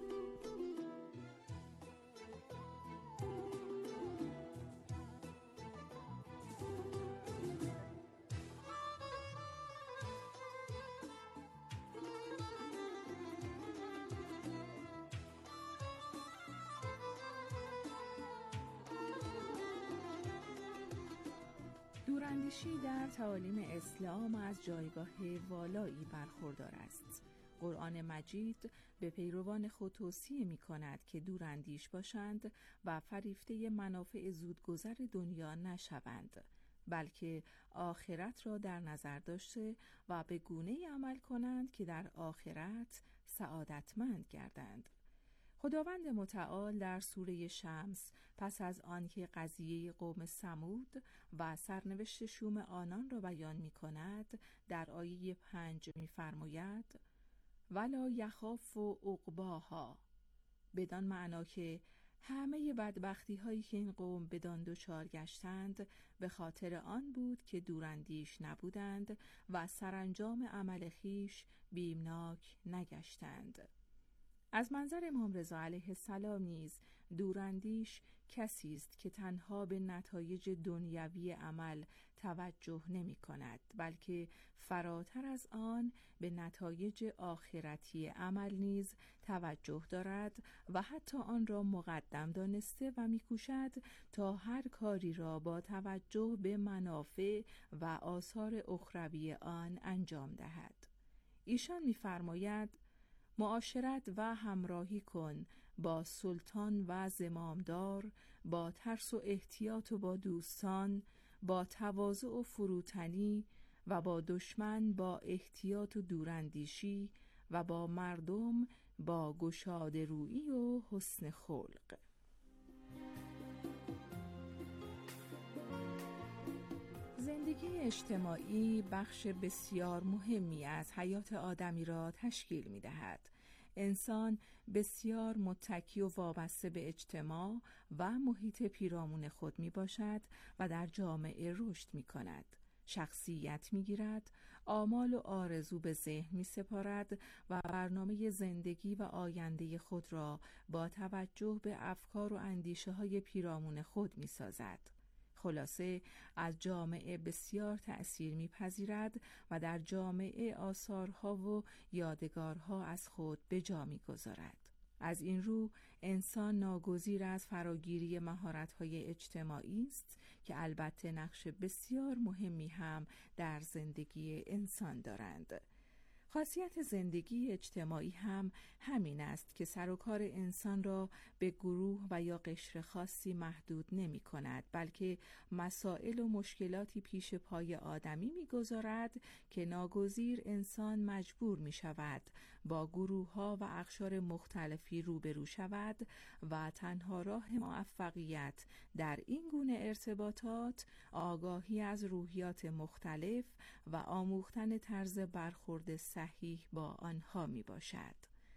دوراندیشی در تعالیم اسلام از جایگاه والایی برخوردار است. قرآن مجید به پیروان خود توصیه می کند که دوراندیش باشند و فریفته منافع زودگذر دنیا نشوند بلکه آخرت را در نظر داشته و به گونه‌ای عمل کنند که در آخرت سعادتمند گردند. خداوند متعال در سوره شمس پس از آنکه قضیه قوم ثمود و سرنوشت شوم آنان را بیان می کند در آیه پنج می فرماید ولا یخاف عقباها، بدان معنا که همه بدبختی هایی که این قوم بدان دچار گشتند به خاطر آن بود که دوراندیش نبودند و سرانجام عمل خیش بیمناک نگشتند. از منظر امام رضا علیه السلام نیز دوراندیش کسی است که تنها به نتایج دنیوی عمل توجه نمی کند، بلکه فراتر از آن به نتایج آخرتی عمل نیز توجه دارد و حتی آن را مقدم دانسته و می کوشد تا هر کاری را با توجه به منافع و آثار اخروی آن انجام دهد. ایشان می فرماید معاشرت و همراهی کن با سلطان و زمامدار، با ترس و احتیاط و با دوستان، با تواضع و فروتنی و با دشمن با احتیاط و دوراندیشی و با مردم با گشاده رویی و حسن خلق. زندگی اجتماعی بخش بسیار مهمی از حیات آدمی را تشکیل می دهد. انسان بسیار متکی و وابسته به اجتماع و محیط پیرامون خود می باشد و در جامعه رشد می کند. شخصیت می گیرد، آمال و آرزو به ذهن می سپارد و برنامه زندگی و آینده خود را با توجه به افکار و اندیشه های پیرامون خود می سازد. خلاصه از جامعه بسیار تأثیر می‌پذیرد و در جامعه آثارها و یادگارها از خود به جا می‌گذارد. از این رو انسان ناگزیر از فراگیری مهارت‌های اجتماعی است که البته نقش بسیار مهمی هم در زندگی انسان دارند. خاصیت زندگی اجتماعی هم همین است که سر و کار انسان را به گروه و یا قشر خاصی محدود نمی کند، بلکه مسائل و مشکلاتی پیش پای آدمی می گذارد که ناگزیر انسان مجبور می شود با گروه ها و اقشار مختلفی روبرو شود و تنها راه موفقیت در این گونه ارتباطات آگاهی از روحیات مختلف و آموختن طرز برخورد صحیح با آنها می باشد.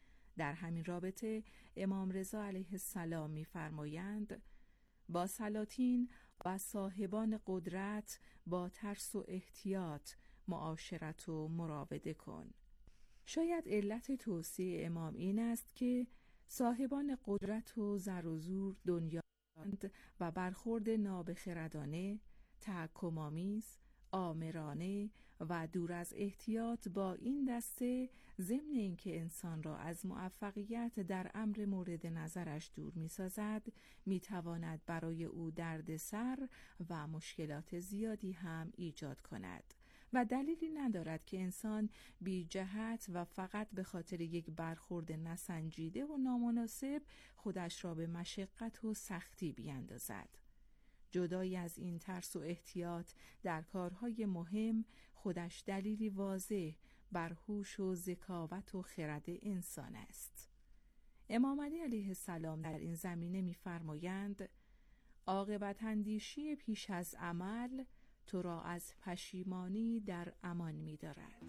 در همین رابطه امام رضا علیه السلام می فرمایند با سلاطین و صاحبان قدرت با ترس و احتیاط معاشرت و مراوده کن. شاید علت توصیه امام این است که صاحبان قدرت و زر و زور دنیاند و برخورد نابخردانه، تحکم‌آمیز، آمرانه و دور از احتیاط با این دسته ضمن اینکه انسان را از موفقیت در امر مورد نظرش دور می‌سازد، می‌تواند برای او دردسر و مشکلات زیادی هم ایجاد کند و دلیلی ندارد که انسان بی جهت و فقط به خاطر یک برخورد نسنجیده و نامناسب خودش را به مشقت و سختی بیندازد. جدایی از این ترس و احتیاط در کارهای مهم خودش دلیلی واضح بر هوش و ذکاوت و خرد انسان است. امام علی علیه السلام در این زمینه می‌فرمایند عاقبت اندیشی پیش از عمل تو را از پشیمانی در امان می‌دارد.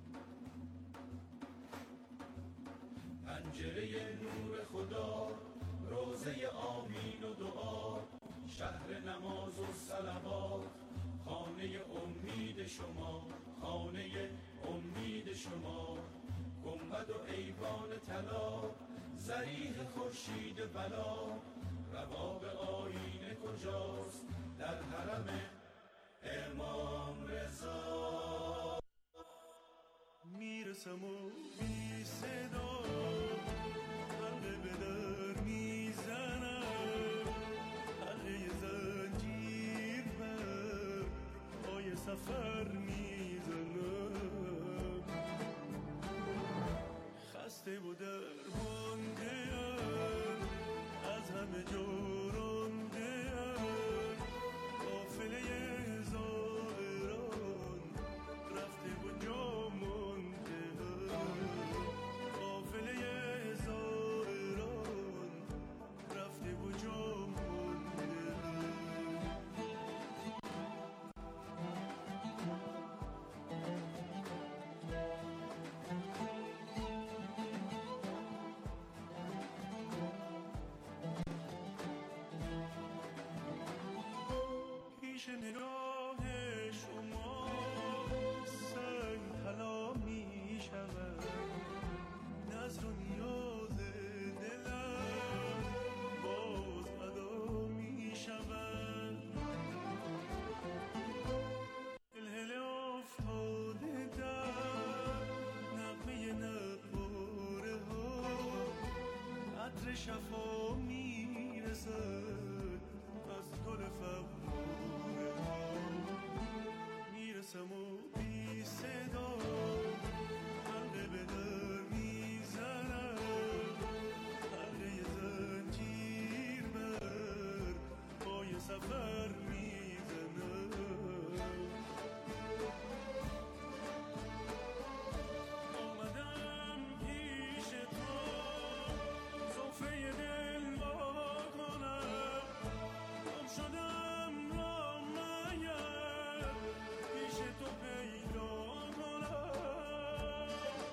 پنجره نور خدا، روزه آمین و دعا، شهر نماز و صلوات، خانه امید شما، خانه امید شما، گنبد و ایوان طلا، ضریح خورشید بلا، رباب آیینه کجاست در حرم امام رضا. میرسم و بی صدا حلقه به در میزنم، حلقه زنجیر بر پای سفر میزنم، خسته و درمانده ام از همه جا رانده ام، قافله هزار پیش نگاه شما سنگ طلا می شود، نظر و نیاز دلم باز ادا می شود. هلهله افتاده در نغمه نقاره ها، عطر شفا می رسد از گل فغوره ها. میرسم و بی صدا حلقه به در میزنم، حلقه زنجیر بر پای سفر میزنم. آمدم پیش تو صفحه دل وا کنم، گم شدم را مگر پیش تو پیدا کنم.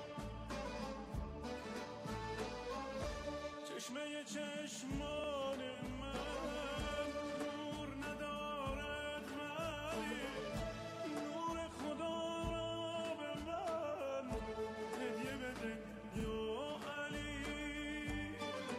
چشمه چشمان من نور ندارد ولی نور خدا را به من هدیه بده یا علی.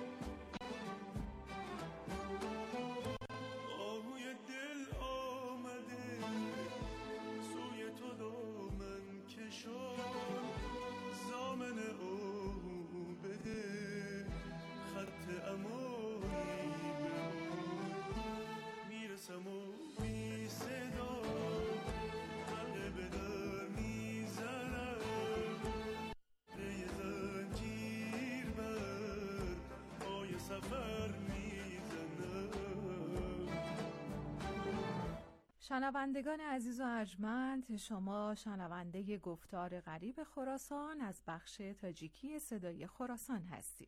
آهوی دل آمده سوی تو دامن کشان، زامن آهو بده خط امانی به ما. میرسم و بی صدا حلقه به در میزنم، ره زنجیر بر پای سفر میزنم. شنوندگان عزیز و ارجمند، شما شنونده گفتار غریب خراسان از بخش تاجیکی صدای خراسان هستید.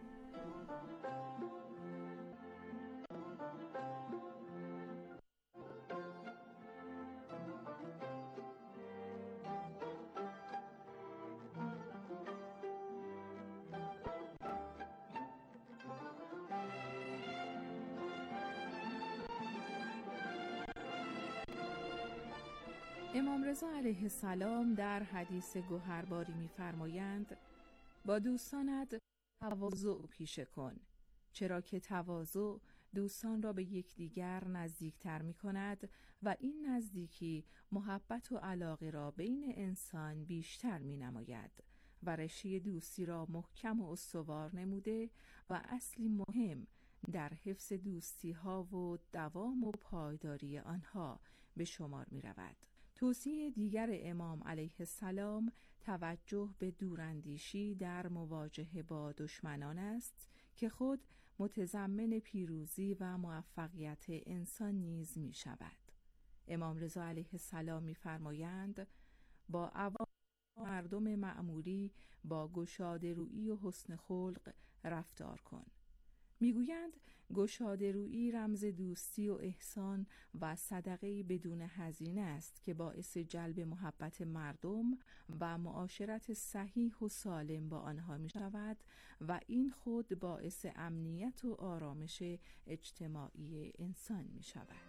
امام رضا علیه السلام در حدیث گوهرباری می‌فرمایند با دوستانت تواضع پیشه کن، چرا که تواضع دوستان را به یکدیگر نزدیکتر می‌کند و این نزدیکی محبت و علاقه را بین انسان بیشتر می‌نماید و رشته دوستی را محکم و استوار نموده و اصلی مهم در حفظ دوستی‌ها و دوام و پایداری آنها به شمار می‌رود. توصیه دیگر امام علیه السلام توجه به دوراندیشی در مواجهه با دشمنان است که خود متضمن پیروزی و موفقیت انسان نیز می شود. امام رضا علیه السلام می فرمایند با عوام مردم معمولی با گشاده رویی و حسن خلق رفتار کن. میگویند گشاده رویی رمز دوستی و احسان و صدقه بدون هزینه است که باعث جلب محبت مردم و معاشرت صحیح و سالم با آنها می شود و این خود باعث امنیت و آرامش اجتماعی انسان می شود.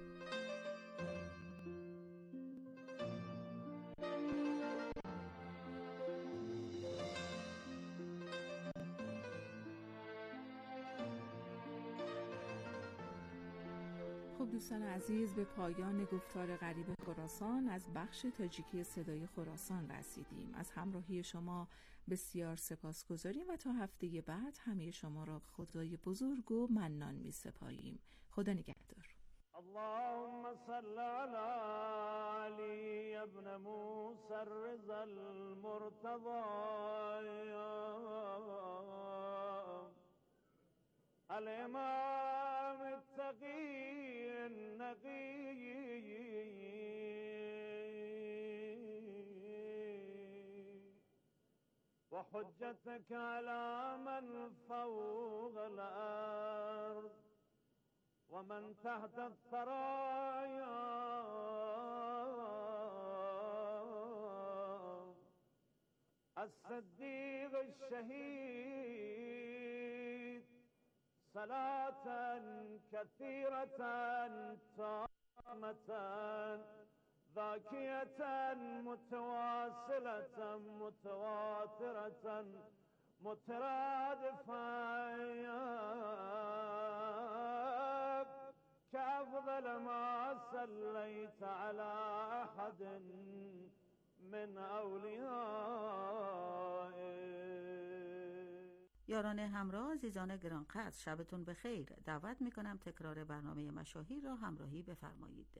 خب دوستان عزیز، به پایان گفتار غریب خراسان از بخش تاجیکی صدای خراسان رسیدیم. از همراهی شما بسیار سپاسگزاریم و تا هفته بعد همه شما را خدای بزرگ و منان می سپاییم. خدا نگهدار. اللهم صل على علي ابن موسى الرضا المرتضى الإمام التقي النقي وحجتك على من فوق الأرض ومن تحت الثرايا الصديق الشهيد صلاة كثيرة رحمة ذاكية متواصلة متواترة مترادفة كأفضل ما صليت على أحد من أوليائك. یاران همراه، عزیزان گرانقدر، شبتون بخیر. دعوت میکنم تکرار برنامه مشاهیر را همراهی بفرمایید.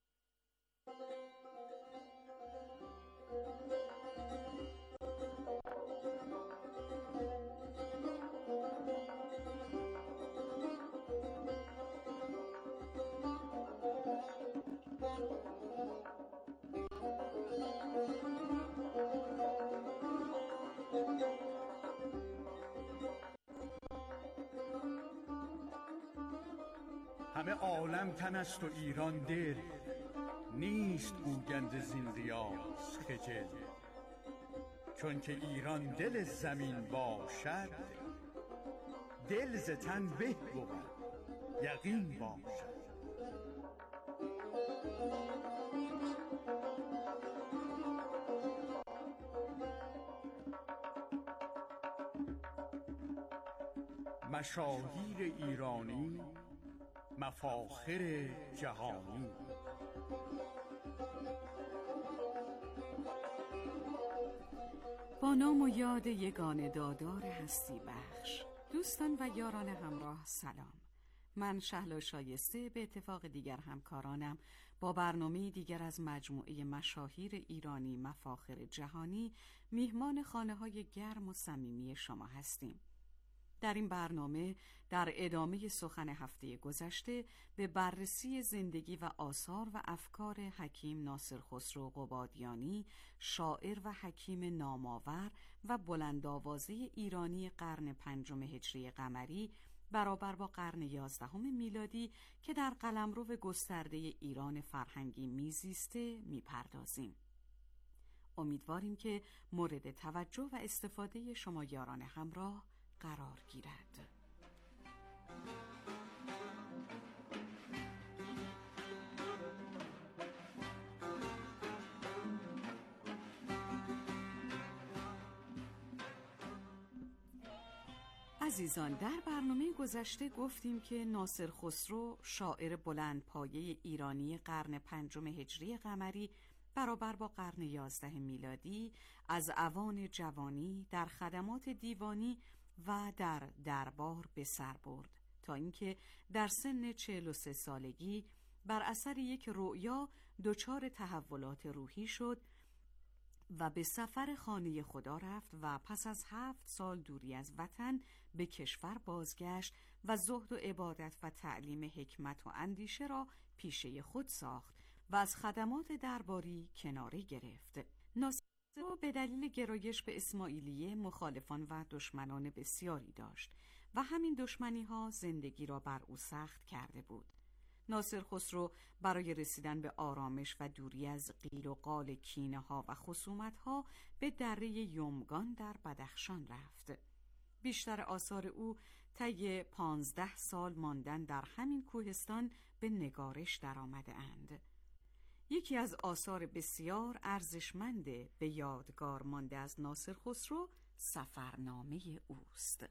همه عالم تن است و ایران دل، نیست گوینده زین ریاض خجل. چون که ایران دل زمین باشد، دل ز تن به بود یقین باشد. مشاهیر ایرانی، مفاخر جهانی. با نام و یاد یگانه دادار هستی بخش، دوستان و یاران همراه سلام. من شهلا شایسته به اتفاق دیگر همکارانم با برنامه دیگر از مجموعه مشاهیر ایرانی مفاخر جهانی میهمان خانه‌های گرم و صمیمی شما هستیم. در این برنامه در ادامه سخن هفته گذشته به بررسی زندگی و آثار و افکار حکیم ناصر خسرو قبادیانی، شاعر و حکیم نامآور و بلندآوازه ایرانی قرن پنجم هجری قمری برابر با قرن یازدهم میلادی که در قلمرو گسترده ایران فرهنگی میزیسته میپردازیم. امیدواریم که مورد توجه و استفاده شما یاران همراه قرار گیرد. عزیزان، در برنامه گذشته گفتیم که ناصر خسرو، شاعر بلندپایه ایرانی قرن پنجم هجری قمری برابر با قرن یازده میلادی، از اوان جوانی در خدمات دیوانی و در دربار به سر برد تا اینکه در سن چهل و سه سالگی بر اثر یک رؤیا دچار تحولات روحی شد و به سفر خانه خدا رفت و پس از هفت سال دوری از وطن به کشور بازگشت و زهد و عبادت و تعلیم حکمت و اندیشه را پیشه خود ساخت و از خدمات درباری کناره گرفت. ناصر او به دلیل گرایش به اسماعیلیه مخالفان و دشمنان بسیاری داشت و همین دشمنی ها زندگی را بر او سخت کرده بود. ناصر خسرو برای رسیدن به آرامش و دوری از قیل و قال کینه ها و خصومت ها به دره یمگان در بدخشان رفت. بیشتر آثار او طی پانزده سال ماندن در همین کوهستان به نگارش درآمده اند. یکی از آثار بسیار ارزشمند به یادگار مانده از ناصر خسرو سفرنامه اوست.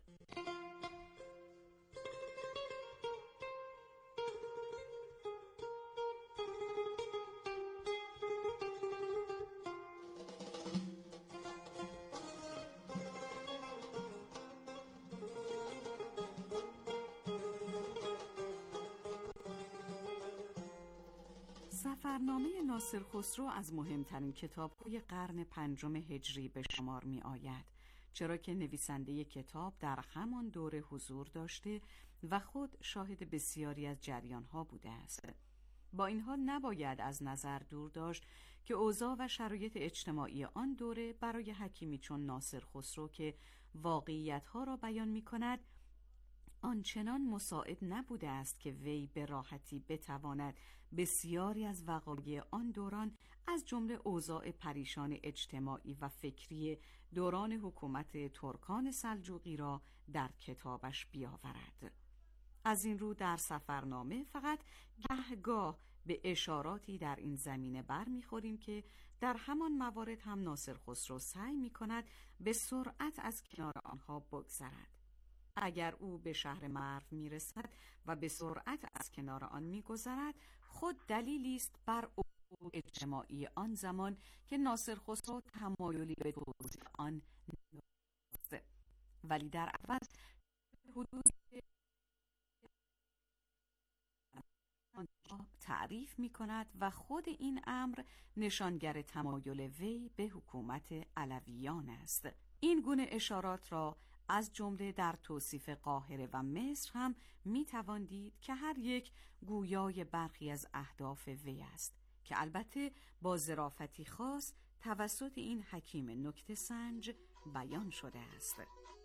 سفرنامه ناصر خسرو از مهمترین کتاب‌های قرن پنجم هجری به شمار می آید، چرا که نویسنده کتاب در همان دوره حضور داشته و خود شاهد بسیاری از جریان‌ها بوده است. با این حال نباید از نظر دور داشت که اوضاع و شرایط اجتماعی آن دوره برای حکیمی چون ناصر خسرو که واقعیت‌ها را بیان می‌کند آنچنان مساعد نبوده است که وی به راحتی بتواند بسیاری از وقایع آن دوران از جمله اوضاع پریشان اجتماعی و فکری دوران حکومت ترکان سلجوقی را در کتابش بیاورد. از این رو در سفرنامه فقط گهگاه به اشاراتی در این زمینه برمیخوریم که در همان موارد هم ناصر خسرو سعی میکند به سرعت از کنار آنها بگذرد. اگر او به شهر مرو میرسد و به سرعت از کنار آن میگذرد، خود دلیلی است بر اوضاع اجتماعی آن زمان که ناصر خسرو تمایلی به توضیح آن نداشت، ولی در عوض حدود تعریف می کند و خود این امر نشانگر تمایل وی به حکومت علویان است. این گونه اشارات را از جمله در توصیف قاهره و مصر هم می توان دید که هر یک گویای برخی از اهداف وی است که البته با ظرافتی خاص توسط این حکیم نکته سنج بیان شده است.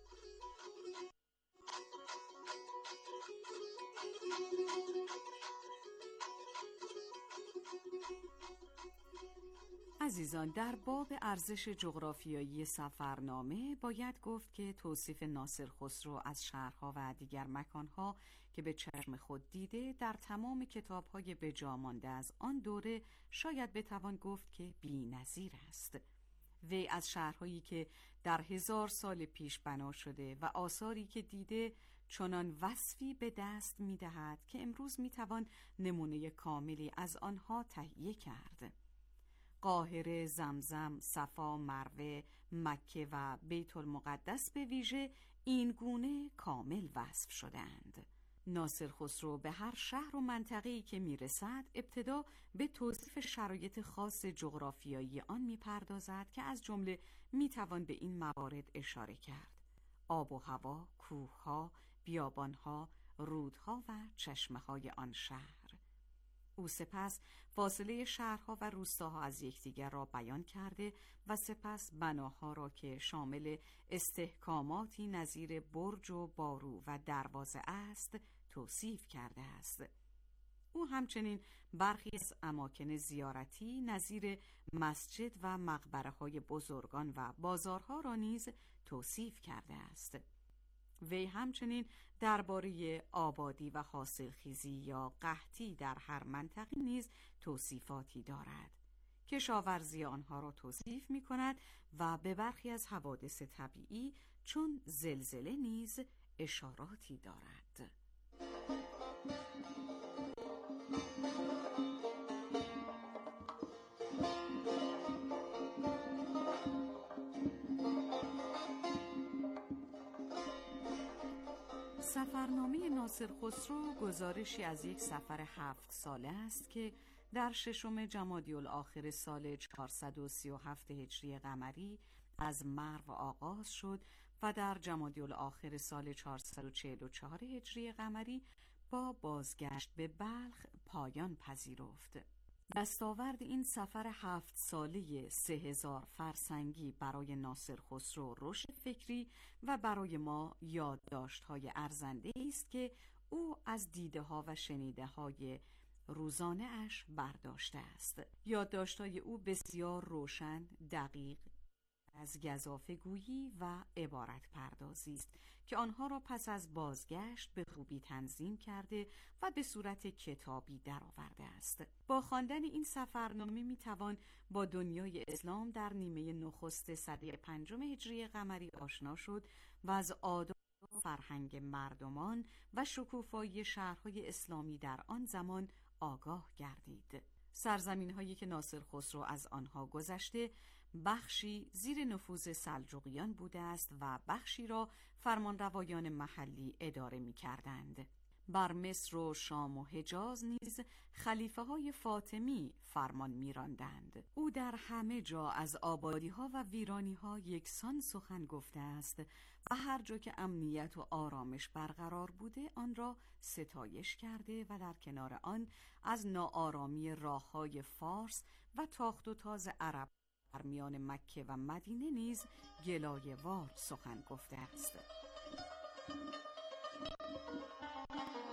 عزیزان، در باب ارزش جغرافیایی سفرنامه باید گفت که توصیف ناصر خسرو از شهرها و دیگر مکانها که به چشم خود دیده در تمام کتاب‌های بجا مانده از آن دوره شاید بتوان گفت که بی‌نظیر است. وی از شهرهایی که در هزار سال پیش بنا شده و آثاری که دیده چنان وصفی به دست می‌دهد که امروز می‌توان نمونه کاملی از آنها تهیه کرد. قاهره، زمزم، صفا، مروه، مکه و بیت المقدس به ویژه این گونه کامل وصف شدند. ناصر خسرو به هر شهر و منطقه‌ای که میرسد ابتدا به توصیف شرایط خاص جغرافیایی آن میپردازد که از جمله میتوان به این موارد اشاره کرد: آب و هوا، کوه‌ها، بیابان‌ها، رودها و چشمه‌های آن شهر. او سپس فاصله شهرها و روستاها از یکدیگر را بیان کرده و سپس بناها را که شامل استحکاماتی نظیر برج و بارو و دروازه است توصیف کرده است. او همچنین برخی از اماکن زیارتی نظیر مسجد و مقبره‌های بزرگان و بازارها را نیز توصیف کرده است. وی همچنین درباره آبادی و حاصلخیزی یا قحطی در هر منطقه نیز توصیفاتی دارد. کشاورزی آنها را توصیف می کند و به برخی از حوادث طبیعی چون زلزله نیز اشاراتی دارد. سفرنامه ناصر خسرو گزارشی از یک سفر هفت ساله است که در ششم جمادی الاخر سال چهارصد و سی و هفت هجری قمری از مرو آغاز شد و در جمادی الاخر سال چهارصد و چهل و چهار هجری قمری با بازگشت به بلخ پایان پذیرفت. دستاورد این سفر هفت ساله سه هزار فرسنگی برای ناصر خسرو رشد فکری و برای ما یادداشت‌های ارزنده است که او از دیده‌ها و شنیده‌های روزانه اش برداشته است. یادداشت‌های او بسیار روشن، دقیق، از گزافه گویی و عبارت پردازی است که آنها را پس از بازگشت به خوبی تنظیم کرده و به صورت کتابی درآورده است. با خواندن این سفرنامه می توان با دنیای اسلام در نیمه نخست سده پنجم هجری قمری آشنا شد و از آداب و فرهنگ مردمان و شکوفایی شهرهای اسلامی در آن زمان آگاه گردید. سرزمین هایی که ناصر خسرو از آنها گذشته بخشی زیر نفوذ سلجوقیان بوده است و بخشی را فرمانروایان محلی اداره می کردند. بر مصر و شام و حجاز نیز خلیفه های فاطمی فرمان می راندند. او در همه جا از آبادی ها و ویرانی ها یکسان سخن گفته است و هر جا که امنیت و آرامش برقرار بوده آن را ستایش کرده و در کنار آن از ناآرامی راه های فارس و تاخت و تاز عرب در میان مکه و مدینه نیز گلایه‌وار سخن گفته است.